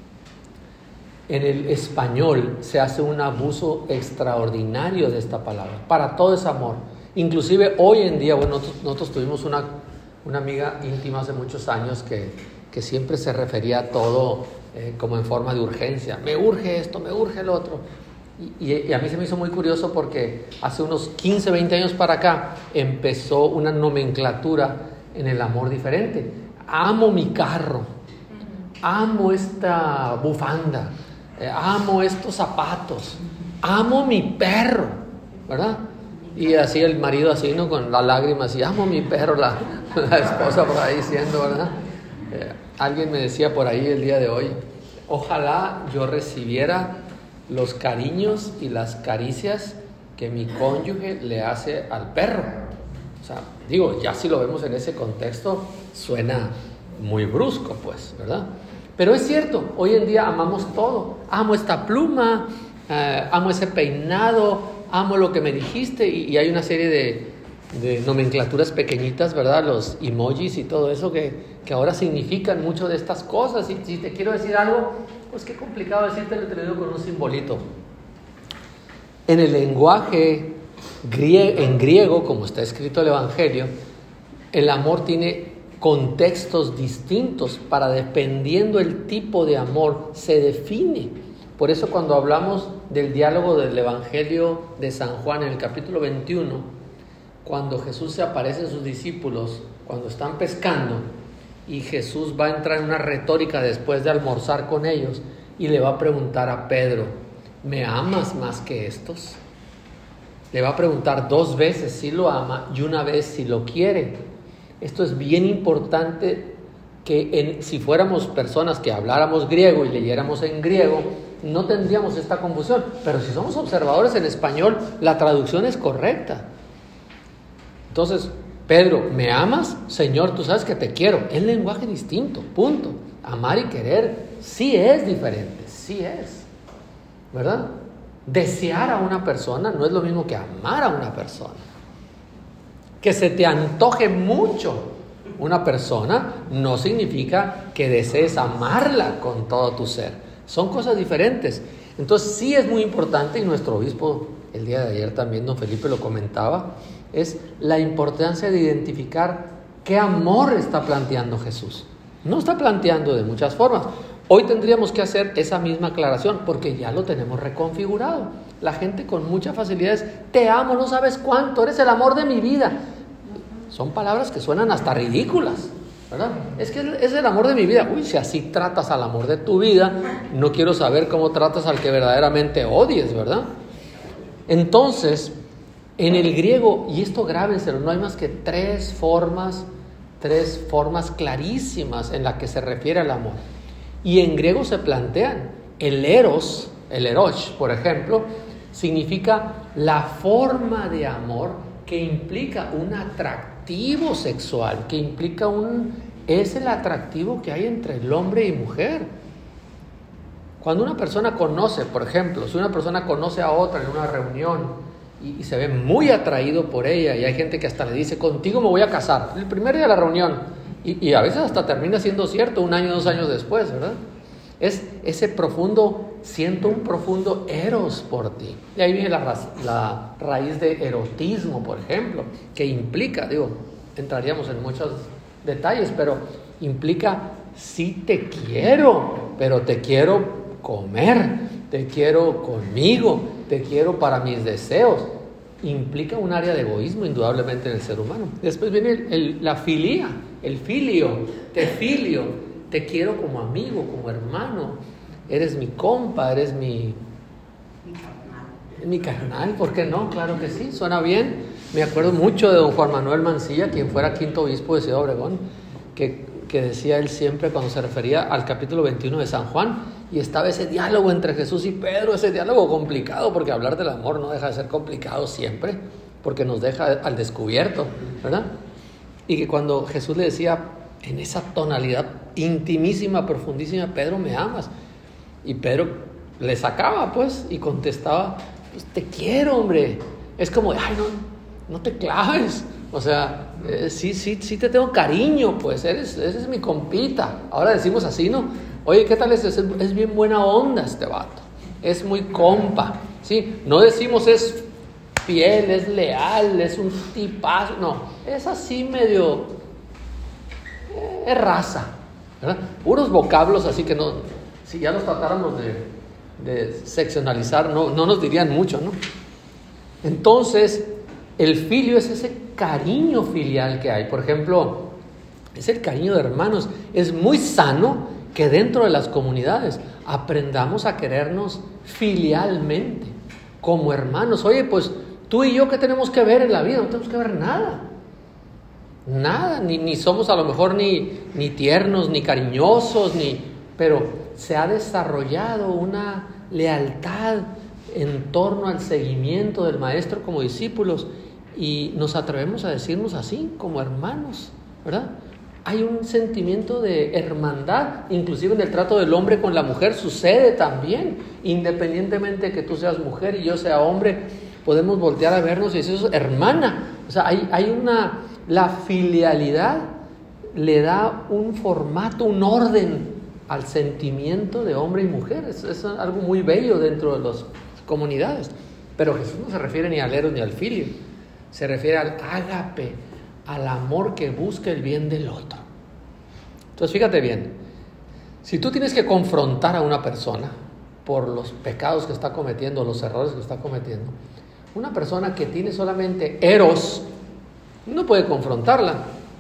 en el español se hace un abuso extraordinario de esta palabra. Para todo es amor. Inclusive hoy en día, nosotros tuvimos una amiga íntima hace muchos años que siempre se refería a todo como en forma de urgencia. Me urge esto, me urge el otro. Y a mí se me hizo muy curioso porque hace unos 15, 20 años para acá empezó una nomenclatura en el amor diferente. Amo mi carro, amo esta bufanda, amo estos zapatos, amo mi perro, ¿verdad? Y así el marido así, ¿no?, con la lágrima así, amo mi perro, la esposa por ahí diciendo, ¿verdad? Alguien me decía por ahí el día de hoy, ojalá yo recibiera los cariños y las caricias que mi cónyuge le hace al perro. O sea, ya si lo vemos en ese contexto, suena muy brusco, pues, ¿verdad? Pero es cierto, hoy en día amamos todo. Amo esta pluma, amo ese peinado, amo lo que me dijiste, y hay una serie de nomenclaturas pequeñitas, ¿verdad? Los emojis y todo eso que ahora significan mucho de estas cosas. Y si te quiero decir algo, pues qué complicado decirte, te lo digo con un simbolito. En el lenguaje en griego, como está escrito el Evangelio, el amor tiene contextos distintos para, dependiendo el tipo de amor, se define. Por eso cuando hablamos del diálogo del Evangelio de San Juan en el capítulo 21, cuando Jesús se aparece a sus discípulos, cuando están pescando, y Jesús va a entrar en una retórica después de almorzar con ellos, y le va a preguntar a Pedro, ¿me amas más que estos? Le va a preguntar 2 veces si lo ama y 1 vez si lo quiere. Esto es bien importante, que si fuéramos personas que habláramos griego y leyéramos en griego, no tendríamos esta confusión. Pero si somos observadores en español, la traducción es correcta. Entonces, Pedro, ¿me amas? Señor, tú sabes que te quiero. Es lenguaje distinto, punto. Amar y querer sí es diferente, sí es, ¿verdad? Desear a una persona no es lo mismo que amar a una persona. Que se te antoje mucho una persona no significa que desees amarla con todo tu ser. Son cosas diferentes. Entonces sí es muy importante, y nuestro obispo el día de ayer también, don Felipe, lo comentaba, es la importancia de identificar qué amor está planteando Jesús. No está planteando de muchas formas. Hoy tendríamos que hacer esa misma aclaración porque ya lo tenemos reconfigurado. La gente con muchas facilidades, te amo, no sabes cuánto, eres el amor de mi vida. Son palabras que suenan hasta ridículas, ¿verdad? Es que es el amor de mi vida. Uy, si así tratas al amor de tu vida, no quiero saber cómo tratas al que verdaderamente odies, ¿verdad? Entonces, en el griego, y esto grábenselo, no hay más que tres formas clarísimas en las que se refiere al amor. Y en griego se plantean, el eros, por ejemplo, significa la forma de amor que implica un atractivo sexual, que implica es el atractivo que hay entre el hombre y mujer. Cuando una persona conoce, por ejemplo, si una persona conoce a otra en una reunión y se ve muy atraído por ella, y hay gente que hasta le dice, contigo me voy a casar, el primer día de la reunión, y a veces hasta termina siendo cierto 1 año, 2 años después, ¿verdad? Es ese profundo, siento un profundo eros por ti. Y ahí viene la raíz de erotismo, por ejemplo, que implica, entraríamos en muchos detalles, pero implica, sí te quiero, pero te quiero comer, te quiero conmigo, te quiero para mis deseos. Implica un área de egoísmo indudablemente en el ser humano. Después viene la filía, el filio, te quiero como amigo, como hermano, eres mi compa, eres mi carnal, ¿por qué no? Claro que sí, suena bien. Me acuerdo mucho de don Juan Manuel Mancilla, quien fuera quinto obispo de Ciudad Obregón, que decía él siempre cuando se refería al capítulo 21 de San Juan, y estaba ese diálogo entre Jesús y Pedro, ese diálogo complicado, porque hablar del amor no deja de ser complicado siempre, porque nos deja al descubierto, ¿verdad? Y que cuando Jesús le decía en esa tonalidad intimísima, profundísima, Pedro, ¿me amas? Y Pedro le sacaba, pues, y contestaba, pues, te quiero, hombre. Es como, ay, no te claves. O sea, sí te tengo cariño, pues, eres mi compita. Ahora decimos así, ¿no? Oye, ¿qué tal es bien buena onda este vato? Es muy compa, ¿sí? No decimos es fiel, es leal, es un tipazo. No, es así medio... es raza, ¿verdad? Puros vocablos así que no... Si ya los tratáramos de seccionalizar, no nos dirían mucho, ¿no? Entonces, el filio es ese cariño filial que hay. Por ejemplo, es el cariño de hermanos. Es muy sano que dentro de las comunidades aprendamos a querernos filialmente, como hermanos. Oye, pues tú y yo, ¿qué tenemos que ver en la vida? No tenemos que ver nada. Nada, ni somos a lo mejor ni tiernos, ni cariñosos, pero se ha desarrollado una lealtad en torno al seguimiento del maestro como discípulos, y nos atrevemos a decirnos así, como hermanos, ¿verdad? Hay un sentimiento de hermandad, inclusive en el trato del hombre con la mujer sucede también, independientemente de que tú seas mujer y yo sea hombre, podemos voltear a vernos y decir, hermana. O sea, la filialidad le da un formato, un orden al sentimiento de hombre y mujer. Es algo muy bello dentro de las comunidades. Pero Jesús no se refiere ni al eros ni al filio, se refiere al ágape, al amor que busca el bien del otro. Entonces fíjate bien, si tú tienes que confrontar a una persona por los pecados que está cometiendo, los errores que está cometiendo, una persona que tiene solamente eros no puede confrontarla.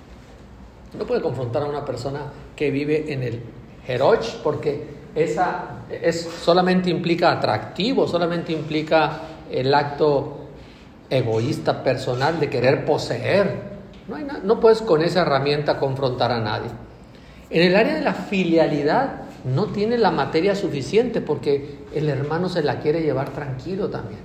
No puede confrontar a una persona que vive en el eroch, porque esa solamente implica atractivo, solamente implica el acto egoísta personal de querer poseer. No puedes con esa herramienta confrontar a nadie. En el área de la filialidad no tiene la materia suficiente, porque el hermano se la quiere llevar tranquilo también.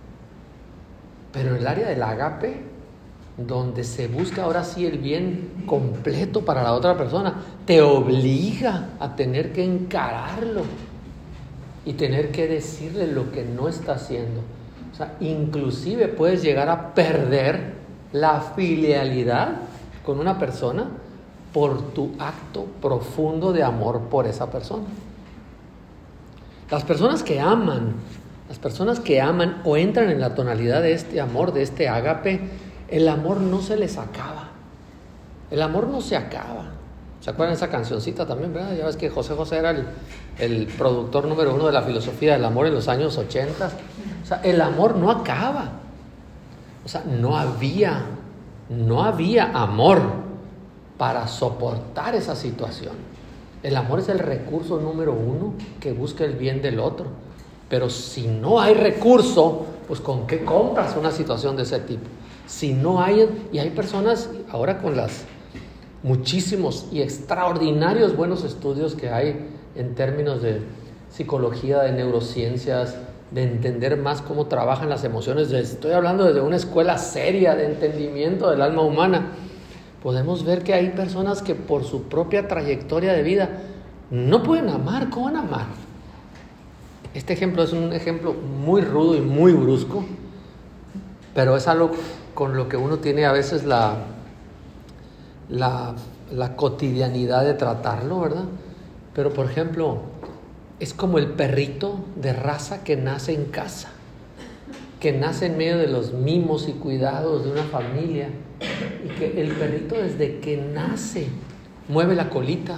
Pero en el área del agape, donde se busca ahora sí el bien completo para la otra persona, te obliga a tener que encararlo. y tener que decirle lo que no está haciendo. O sea, inclusive puedes llegar a perder la filialidad con una persona por tu acto profundo de amor por esa persona. Las personas que aman o entran en la tonalidad de este amor, de este ágape, el amor no se les acaba. El amor no se acaba. ¿Se acuerdan de esa cancioncita también, verdad? Ya ves que José José era el productor número 1 de la filosofía del amor en los años 80. O sea, el amor no acaba. O sea, no había amor para soportar esa situación. El amor es el recurso número 1 que busca el bien del otro. Pero si no hay recurso, pues ¿con qué compras una situación de ese tipo? Si no hay, y hay personas ahora con las muchísimos y extraordinarios buenos estudios que hay en términos de psicología, de neurociencias, de entender más cómo trabajan las emociones. Estoy hablando desde una escuela seria de entendimiento del alma humana. Podemos ver que hay personas que por su propia trayectoria de vida no pueden amar. ¿Cómo van a amar? Este ejemplo es un ejemplo muy rudo y muy brusco, pero es algo con lo que uno tiene a veces la cotidianidad de tratarlo, ¿verdad? Pero por ejemplo, es como el perrito de raza que nace en casa, que nace en medio de los mimos y cuidados de una familia, y que el perrito desde que nace mueve la colita,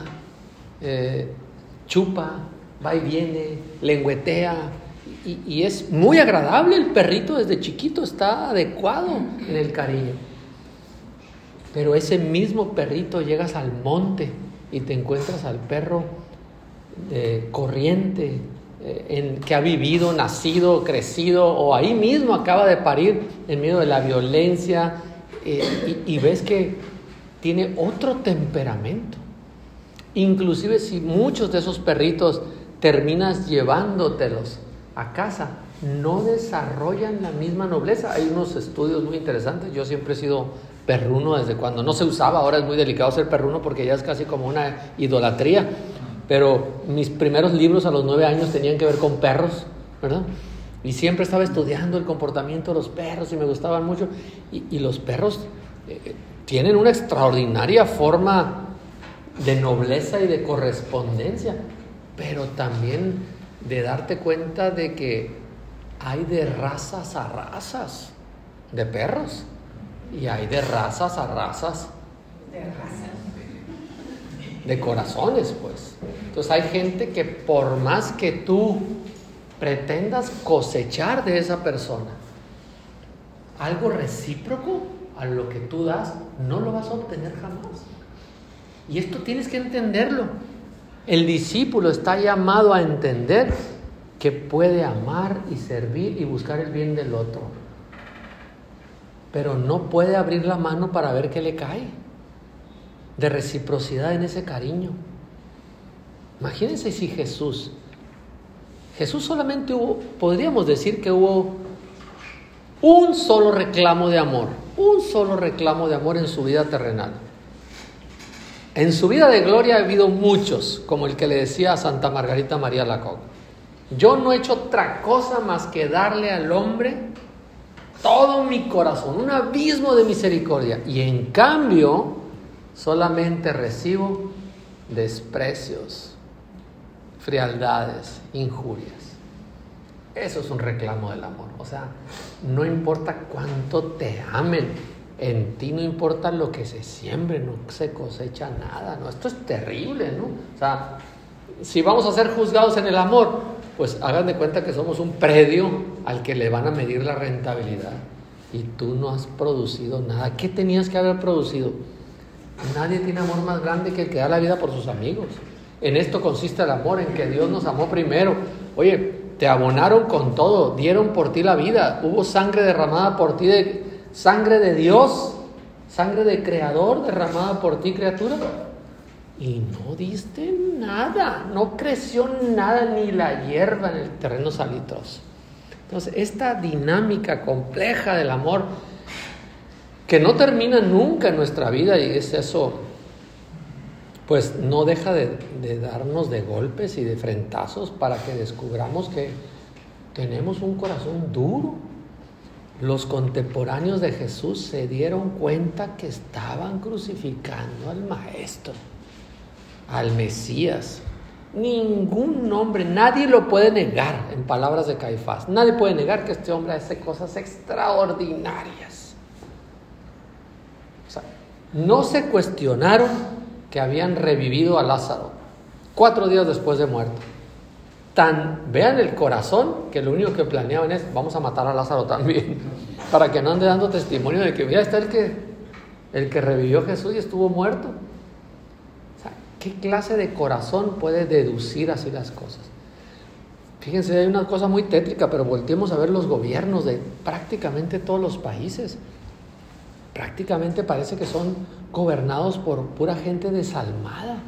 chupa, va y viene, lengüetea, y es muy agradable el perrito desde chiquito, está adecuado en el cariño. Pero ese mismo perrito llegas al monte y te encuentras al perro corriente, que ha vivido, nacido, crecido, o ahí mismo acaba de parir en medio de la violencia, y ves que tiene otro temperamento. Inclusive si muchos de esos perritos terminas llevándotelos a casa, no desarrollan la misma nobleza. Hay unos estudios muy interesantes. Yo siempre he sido perruno desde cuando no se usaba. Ahora es muy delicado ser perruno porque ya es casi como una idolatría. Pero mis primeros libros a los 9 años tenían que ver con perros, ¿verdad? Y siempre estaba estudiando el comportamiento de los perros y me gustaban mucho. Y los perros tienen una extraordinaria forma de nobleza y de correspondencia, pero también de darte cuenta de que hay de razas a razas de perros y hay de razas a razas de corazones, pues. Entonces hay gente que por más que tú pretendas cosechar de esa persona algo recíproco a lo que tú das, no lo vas a obtener jamás. Y esto tienes que entenderlo. El discípulo está llamado a entender que puede amar y servir y buscar el bien del otro, pero no puede abrir la mano para ver qué le cae de reciprocidad en ese cariño. Imagínense si Jesús solamente podríamos decir que hubo un solo reclamo de amor en su vida terrenal. En su vida de gloria ha habido muchos, como el que le decía a Santa Margarita María Alacoque: yo no he hecho otra cosa más que darle al hombre todo mi corazón, un abismo de misericordia, y en cambio solamente recibo desprecios, frialdades, injurias. Eso es un reclamo del amor. O sea, no importa cuánto te amen, en ti no importa lo que se siembre, no se cosecha nada, ¿no? Esto es terrible, ¿no? O sea, si vamos a ser juzgados en el amor, pues hagan de cuenta que somos un predio al que le van a medir la rentabilidad, y tú no has producido nada. ¿Qué tenías que haber producido? Nadie tiene amor más grande que el que da la vida por sus amigos. En esto consiste el amor, en que Dios nos amó primero. Oye, te abonaron con todo, dieron por ti la vida, hubo sangre derramada por ti, sangre de Dios, sangre de Creador derramada por ti, criatura, y no diste nada, no creció nada, ni la hierba en el terreno salitroso. Entonces, esta dinámica compleja del amor, que no termina nunca en nuestra vida, y es eso pues no deja de darnos de golpes y de frentazos para que descubramos que tenemos un corazón duro. Los contemporáneos de Jesús se dieron cuenta que estaban crucificando al Maestro, al Mesías. Ningún hombre, nadie lo puede negar, en palabras de Caifás. Nadie puede negar que este hombre hace cosas extraordinarias. O sea, no se cuestionaron que habían revivido a Lázaro 4 días después de muerto. Vean el corazón, que lo único que planeaban es: vamos a matar a Lázaro también, para que no ande dando testimonio de que mira, está el que revivió a Jesús y estuvo muerto. O sea, ¿qué clase de corazón puede deducir así las cosas? Fíjense, hay una cosa muy tétrica, pero volteemos a ver los gobiernos de prácticamente todos los países. Prácticamente parece que son gobernados por pura gente desalmada.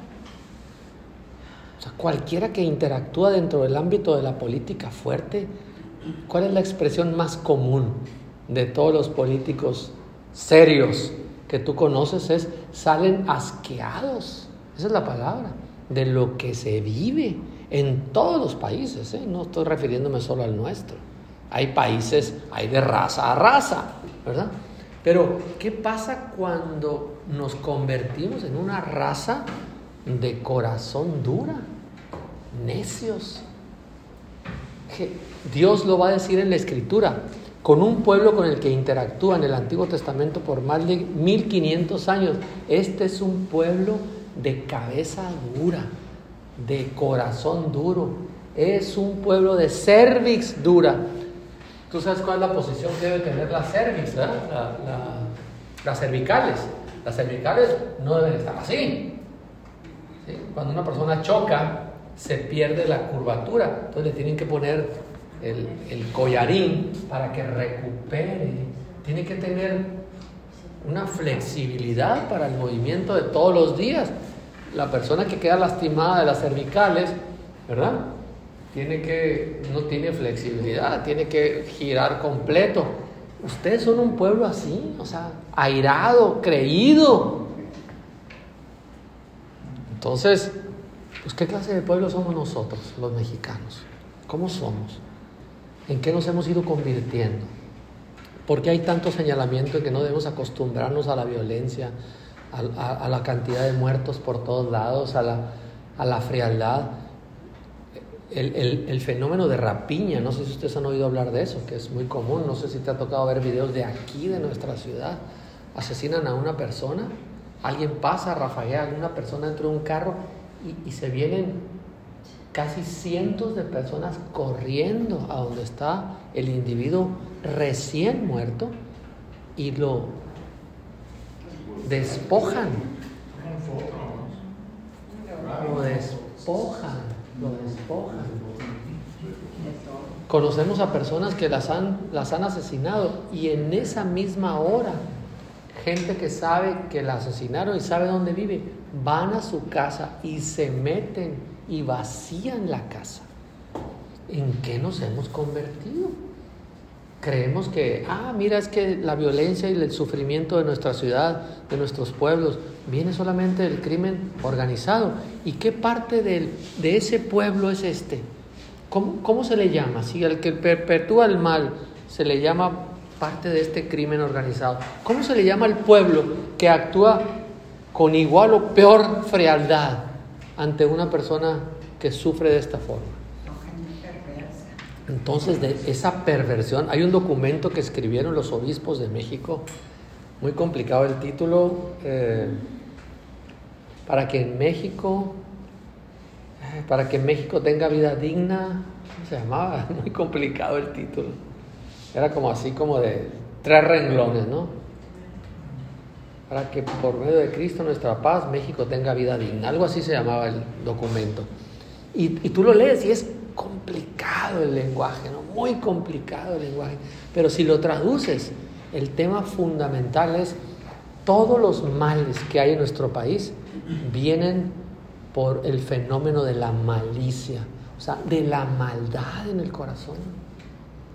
O sea, cualquiera que interactúa dentro del ámbito de la política fuerte, ¿cuál es la expresión más común de todos los políticos serios que tú conoces? Salen asqueados, esa es la palabra, de lo que se vive en todos los países, ¿eh? No estoy refiriéndome solo al nuestro. Hay países, hay de raza a raza, ¿verdad? Pero, ¿qué pasa cuando nos convertimos en una raza de corazón dura, necios? Dios lo va a decir en la Escritura, con un pueblo con el que interactúa en el Antiguo Testamento por más de 1500 años. Este es un pueblo de cabeza dura, de corazón duro, es un pueblo de cervix dura. ¿Tú sabes cuál es la posición que debe tener la cervix, ¿verdad? Las cervicales. Las cervicales no deben estar así. ¿Sí? Cuando una persona choca, se pierde la curvatura. Entonces le tienen que poner el collarín para que recupere. Tiene que tener una flexibilidad para el movimiento de todos los días. La persona que queda lastimada de las cervicales, ¿verdad?, no tiene flexibilidad, tiene que girar completo. Ustedes son un pueblo así, o sea, airado, creído. Entonces, pues, ¿qué clase de pueblo somos nosotros, los mexicanos? ¿Cómo somos? ¿En qué nos hemos ido convirtiendo? ¿Por qué hay tanto señalamiento de que no debemos acostumbrarnos a la violencia, a la cantidad de muertos por todos lados, a la frialdad? El fenómeno de rapiña, no sé si ustedes han oído hablar de eso, que es muy común. No sé si te ha tocado ver videos de aquí, de nuestra ciudad. Asesinan a una persona, alguien pasa, rafaguea a una persona dentro de un carro y se vienen casi cientos de personas corriendo a donde está el individuo recién muerto y lo despojan. Lo despojan. Conocemos a personas que las han asesinado y en esa misma hora, gente que sabe que la asesinaron y sabe dónde vive, van a su casa y se meten y vacían la casa. ¿En qué nos hemos convertido? Creemos que, mira, es que la violencia y el sufrimiento de nuestra ciudad, de nuestros pueblos, viene solamente del crimen organizado. ¿Y qué parte de ese pueblo es este? ¿Cómo se le llama? Si al que perpetúa el mal se le llama parte de este crimen organizado, ¿cómo se le llama al pueblo que actúa con igual o peor frialdad ante una persona que sufre de esta forma? Entonces, de esa perversión, hay un documento que escribieron los obispos de México, muy complicado el título, para que México tenga vida digna. ¿Cómo se llamaba? Muy complicado el título. Era como así, como de 3 renglones, ¿no? Para que por medio de Cristo nuestra paz, México tenga vida digna. Algo así se llamaba el documento. Y tú lo lees y es complicado el lenguaje, ¿no? Muy complicado el lenguaje. Pero si lo traduces, el tema fundamental es: todos los males que hay en nuestro país vienen por el fenómeno de la malicia, o sea, de la maldad en el corazón.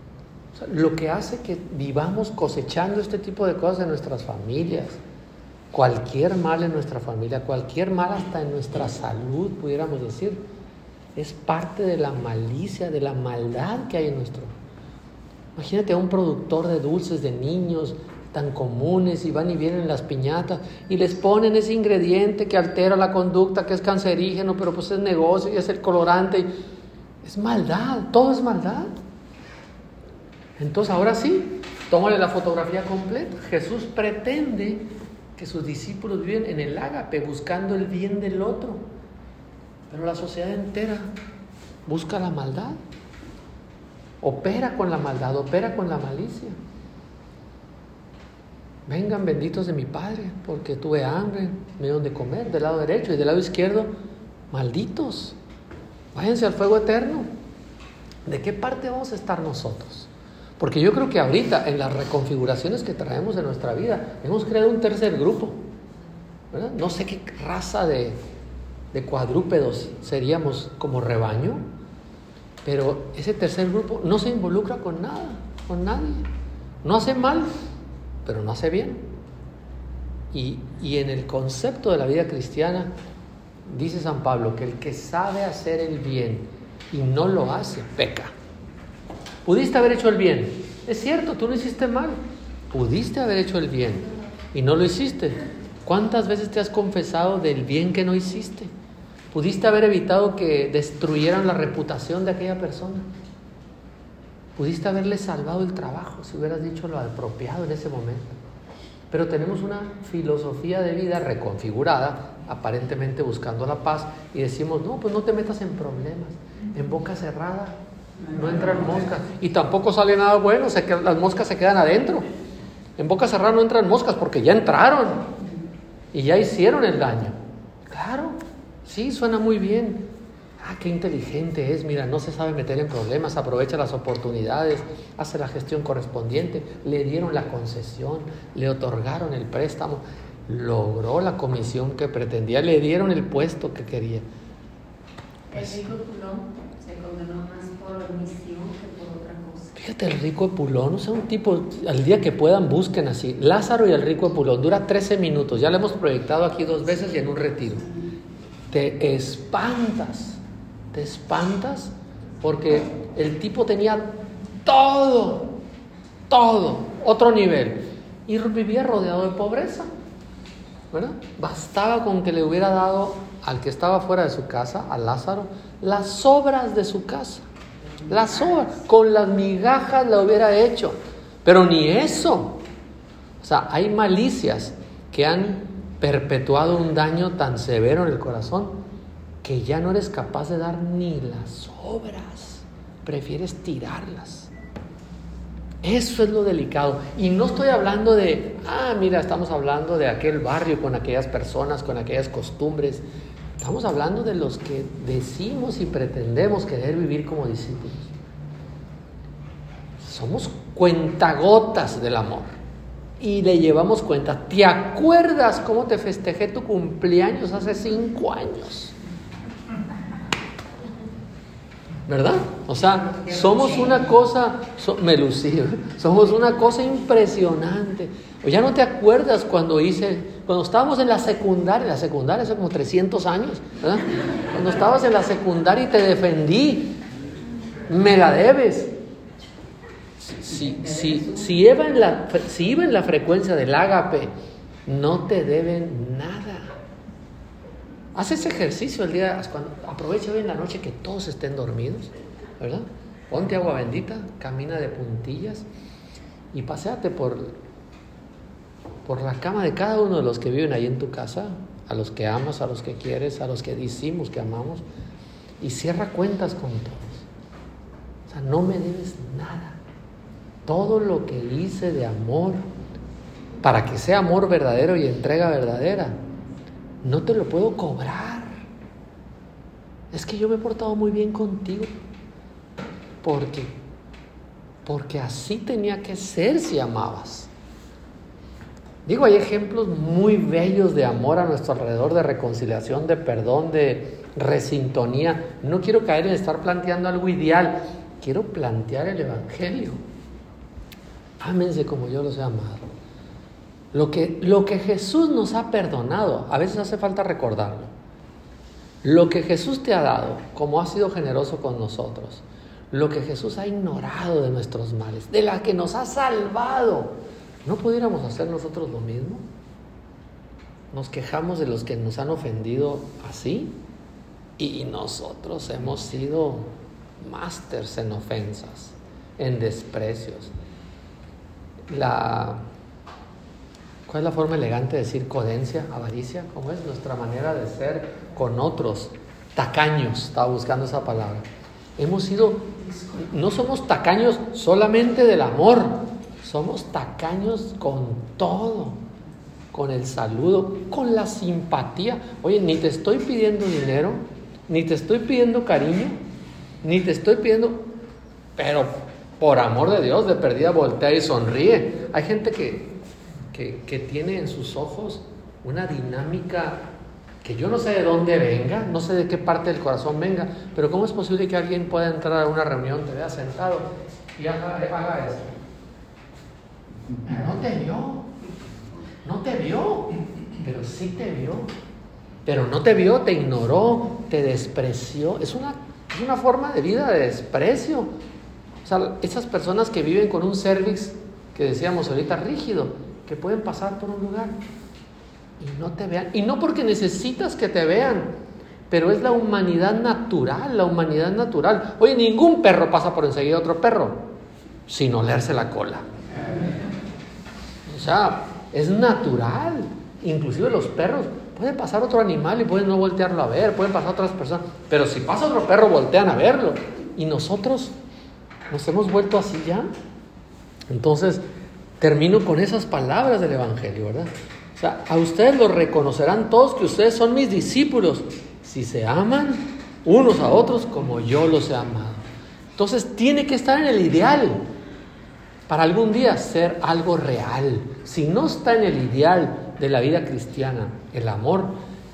O sea, lo que hace que vivamos cosechando este tipo de cosas en nuestras familias, Cualquier mal en nuestra familia, cualquier mal hasta en nuestra salud, pudiéramos decir, es parte de la malicia, de la maldad que hay en nuestro. Imagínate a un productor de dulces de niños tan comunes y van y vienen las piñatas y les ponen ese ingrediente que altera la conducta, que es cancerígeno, pero pues es negocio y es el colorante. Es maldad, todo es maldad. Entonces ahora sí, tómale la fotografía completa. Jesús pretende que sus discípulos viven en el ágape, buscando el bien del otro. Pero la sociedad entera busca la maldad. Opera con la maldad, opera con la malicia. Vengan benditos de mi Padre, porque tuve hambre, me dieron de comer, del lado derecho y del lado izquierdo, malditos. Váyanse al fuego eterno. ¿De qué parte vamos a estar nosotros? Porque yo creo que ahorita, en las reconfiguraciones que traemos en nuestra vida, hemos creado un tercer grupo, ¿verdad? No sé qué raza de cuadrúpedos seríamos como rebaño, pero ese tercer grupo no se involucra con nada, con nadie. No hace mal, pero no hace bien. Y en el concepto de la vida cristiana, dice San Pablo que el que sabe hacer el bien y no lo hace, peca. Pudiste haber hecho el bien. Es cierto, tú no hiciste mal. Pudiste haber hecho el bien y no lo hiciste. ¿Cuántas veces te has confesado del bien que no hiciste? Pudiste haber evitado que destruyeran la reputación de aquella persona. Pudiste haberle salvado el trabajo si hubieras dicho lo apropiado en ese momento. Pero tenemos una filosofía de vida reconfigurada, aparentemente buscando la paz, y decimos, no, pues no te metas en problemas. En boca cerrada no entran moscas. Y tampoco sale nada bueno, las moscas se quedan adentro. En boca cerrada no entran moscas porque ya entraron y ya hicieron el daño. Claro, sí, suena muy bien. Ah, qué inteligente es, mira, no se sabe meter en problemas, aprovecha las oportunidades, hace la gestión correspondiente, le dieron la concesión, le otorgaron el préstamo, logró la comisión que pretendía, le dieron el puesto que quería. Pues, el rico Epulón se condenó más por omisión que por otra cosa. Fíjate, el rico Epulón, o sea, un tipo, al día que puedan busquen así, Lázaro y el rico Epulón, dura 13 minutos, ya lo hemos proyectado aquí 2 veces y en un retiro. Te espantas porque el tipo tenía todo, otro nivel, y vivía rodeado de pobreza, ¿verdad? Bastaba con que le hubiera dado al que estaba fuera de su casa, a Lázaro, las sobras de su casa, las sobras, con las migajas la hubiera hecho, pero ni eso. O sea, hay malicias que han perpetuado un daño tan severo en el corazón que ya no eres capaz de dar ni las obras, prefieres tirarlas. Eso es lo delicado. Y no estoy hablando de, mira, estamos hablando de aquel barrio con aquellas personas, con aquellas costumbres. Estamos hablando de los que decimos y pretendemos querer vivir como discípulos. Somos cuentagotas del amor y le llevamos cuenta. ¿Te acuerdas cómo te festejé tu cumpleaños hace 5 años? ¿Verdad? O sea, somos una cosa, somos una cosa impresionante. O ya no te acuerdas cuando estábamos en la secundaria hace como 300 años, ¿verdad? Cuando estabas en la secundaria y te defendí, me la debes. Si iba en la frecuencia del ágape, no te deben nada. Haz ese ejercicio el día, cuando aprovecha bien la noche que todos estén dormidos, ¿verdad? Ponte agua bendita, camina de puntillas y paséate por la cama de cada uno de los que viven ahí en tu casa, a los que amas, a los que quieres, a los que decimos que amamos, y cierra cuentas con todos. O sea, no me debes nada. Todo lo que hice de amor, para que sea amor verdadero y entrega verdadera, no te lo puedo cobrar. Es que yo me he portado muy bien contigo porque así tenía que ser si amabas. Digo, hay ejemplos muy bellos de amor a nuestro alrededor, de reconciliación, de perdón, de resintonía. No quiero caer en estar planteando algo ideal, quiero plantear el evangelio. Ámense como yo los he amado. Lo que Jesús nos ha perdonado, a veces hace falta recordarlo. Lo que Jesús te ha dado, como ha sido generoso con nosotros, lo que Jesús ha ignorado de nuestros males, de la que nos ha salvado, ¿no pudiéramos hacer nosotros lo mismo? Nos quejamos de los que nos han ofendido así, y nosotros hemos sido másters en ofensas, en desprecios. ¿Cuál es la forma elegante de decir codencia, avaricia? ¿Cómo es nuestra manera de ser con otros? Tacaños, estaba buscando esa palabra. No somos tacaños solamente del amor, somos tacaños con todo, con el saludo, con la simpatía. Oye, ni te estoy pidiendo dinero, ni te estoy pidiendo cariño, ni te estoy pidiendo, pero por amor de Dios, de perdida voltea y sonríe. Hay gente que tiene en sus ojos una dinámica que yo no sé de dónde venga, no sé de qué parte del corazón venga, pero ¿cómo es posible que alguien pueda entrar a una reunión, te vea sentado y haga esto? Pero no te vio, pero sí te vio, pero no te vio, te ignoró, te despreció. Es una forma de vida de desprecio. O sea, esas personas que viven con un cervix, que decíamos ahorita, rígido, que pueden pasar por un lugar y no te vean, y no porque necesitas que te vean, pero es la humanidad natural. Oye, ningún perro pasa por enseguida a otro perro sin olerse la cola. O sea, es natural. Inclusive los perros, puede pasar otro animal y pueden no voltearlo a ver, pueden pasar otras personas, pero si pasa otro perro voltean a verlo. Y nosotros nos hemos vuelto así ya. Entonces termino con esas palabras del Evangelio, ¿verdad? O sea, a ustedes lo reconocerán todos que ustedes son mis discípulos si se aman unos a otros como yo los he amado. Entonces tiene que estar en el ideal para algún día ser algo real. Si no está en el ideal de la vida cristiana, el amor,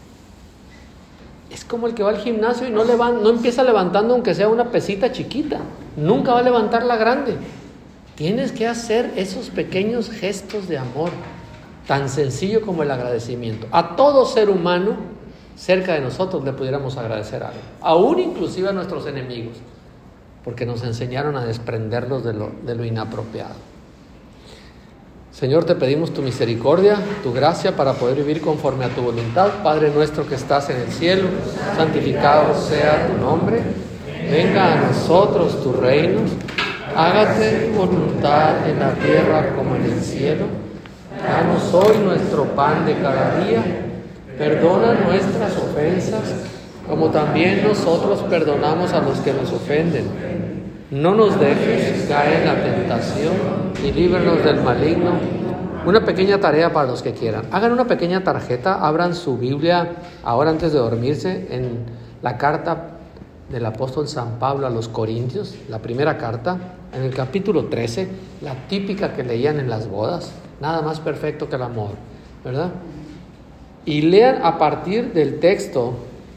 es como el que va al gimnasio y no empieza levantando aunque sea una pesita chiquita, nunca va a levantar la grande. Tienes que hacer esos pequeños gestos de amor, tan sencillo como el agradecimiento. A todo ser humano cerca de nosotros le pudiéramos agradecer algo, aún inclusive a nuestros enemigos, porque nos enseñaron a desprenderlos de lo inapropiado. Señor, te pedimos tu misericordia, tu gracia para poder vivir conforme a tu voluntad. Padre nuestro que estás en el cielo, santificado sea tu nombre. Venga a nosotros tu reino. Hágase tu voluntad en la tierra como en el cielo. Danos hoy nuestro pan de cada día. Perdona nuestras ofensas, como también nosotros perdonamos a los que nos ofenden. No nos dejes caer en la tentación y líbranos del maligno. Una pequeña tarea para los que quieran. Hagan una pequeña tarjeta, abran su Biblia ahora antes de dormirse en la carta del apóstol San Pablo a los Corintios, la primera carta, en el capítulo 13, la típica que leían en las bodas, nada más perfecto que el amor, ¿verdad? Y lean a partir del texto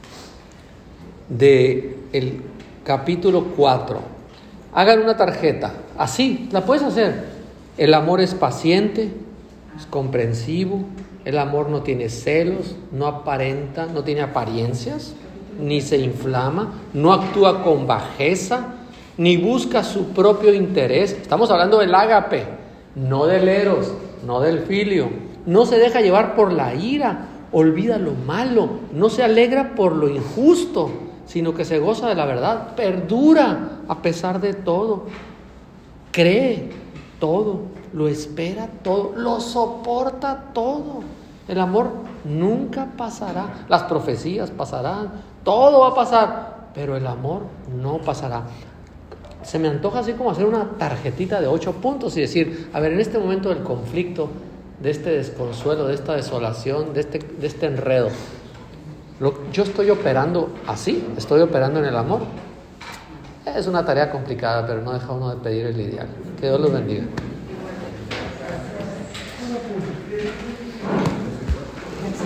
del capítulo 4. Hagan una tarjeta, así, la puedes hacer. El amor es paciente, es comprensivo, el amor no tiene celos, no aparenta, no tiene apariencias, ni se inflama, no actúa con bajeza, ni busca su propio interés. Estamos hablando del ágape, no del eros, no del filio. No se deja llevar por la ira, olvida lo malo, no se alegra por lo injusto, sino que se goza de la verdad, perdura a pesar de todo, cree todo, lo espera todo, lo soporta todo. El amor nunca pasará, las profecías pasarán, todo va a pasar, pero el amor no pasará. Se me antoja así como hacer una tarjetita de 8 puntos y decir, a ver, en este momento del conflicto, de este desconsuelo, de esta desolación, de este enredo, yo estoy operando así, estoy operando en el amor. Es una tarea complicada, pero no deja uno de pedir el ideal. Que Dios los bendiga.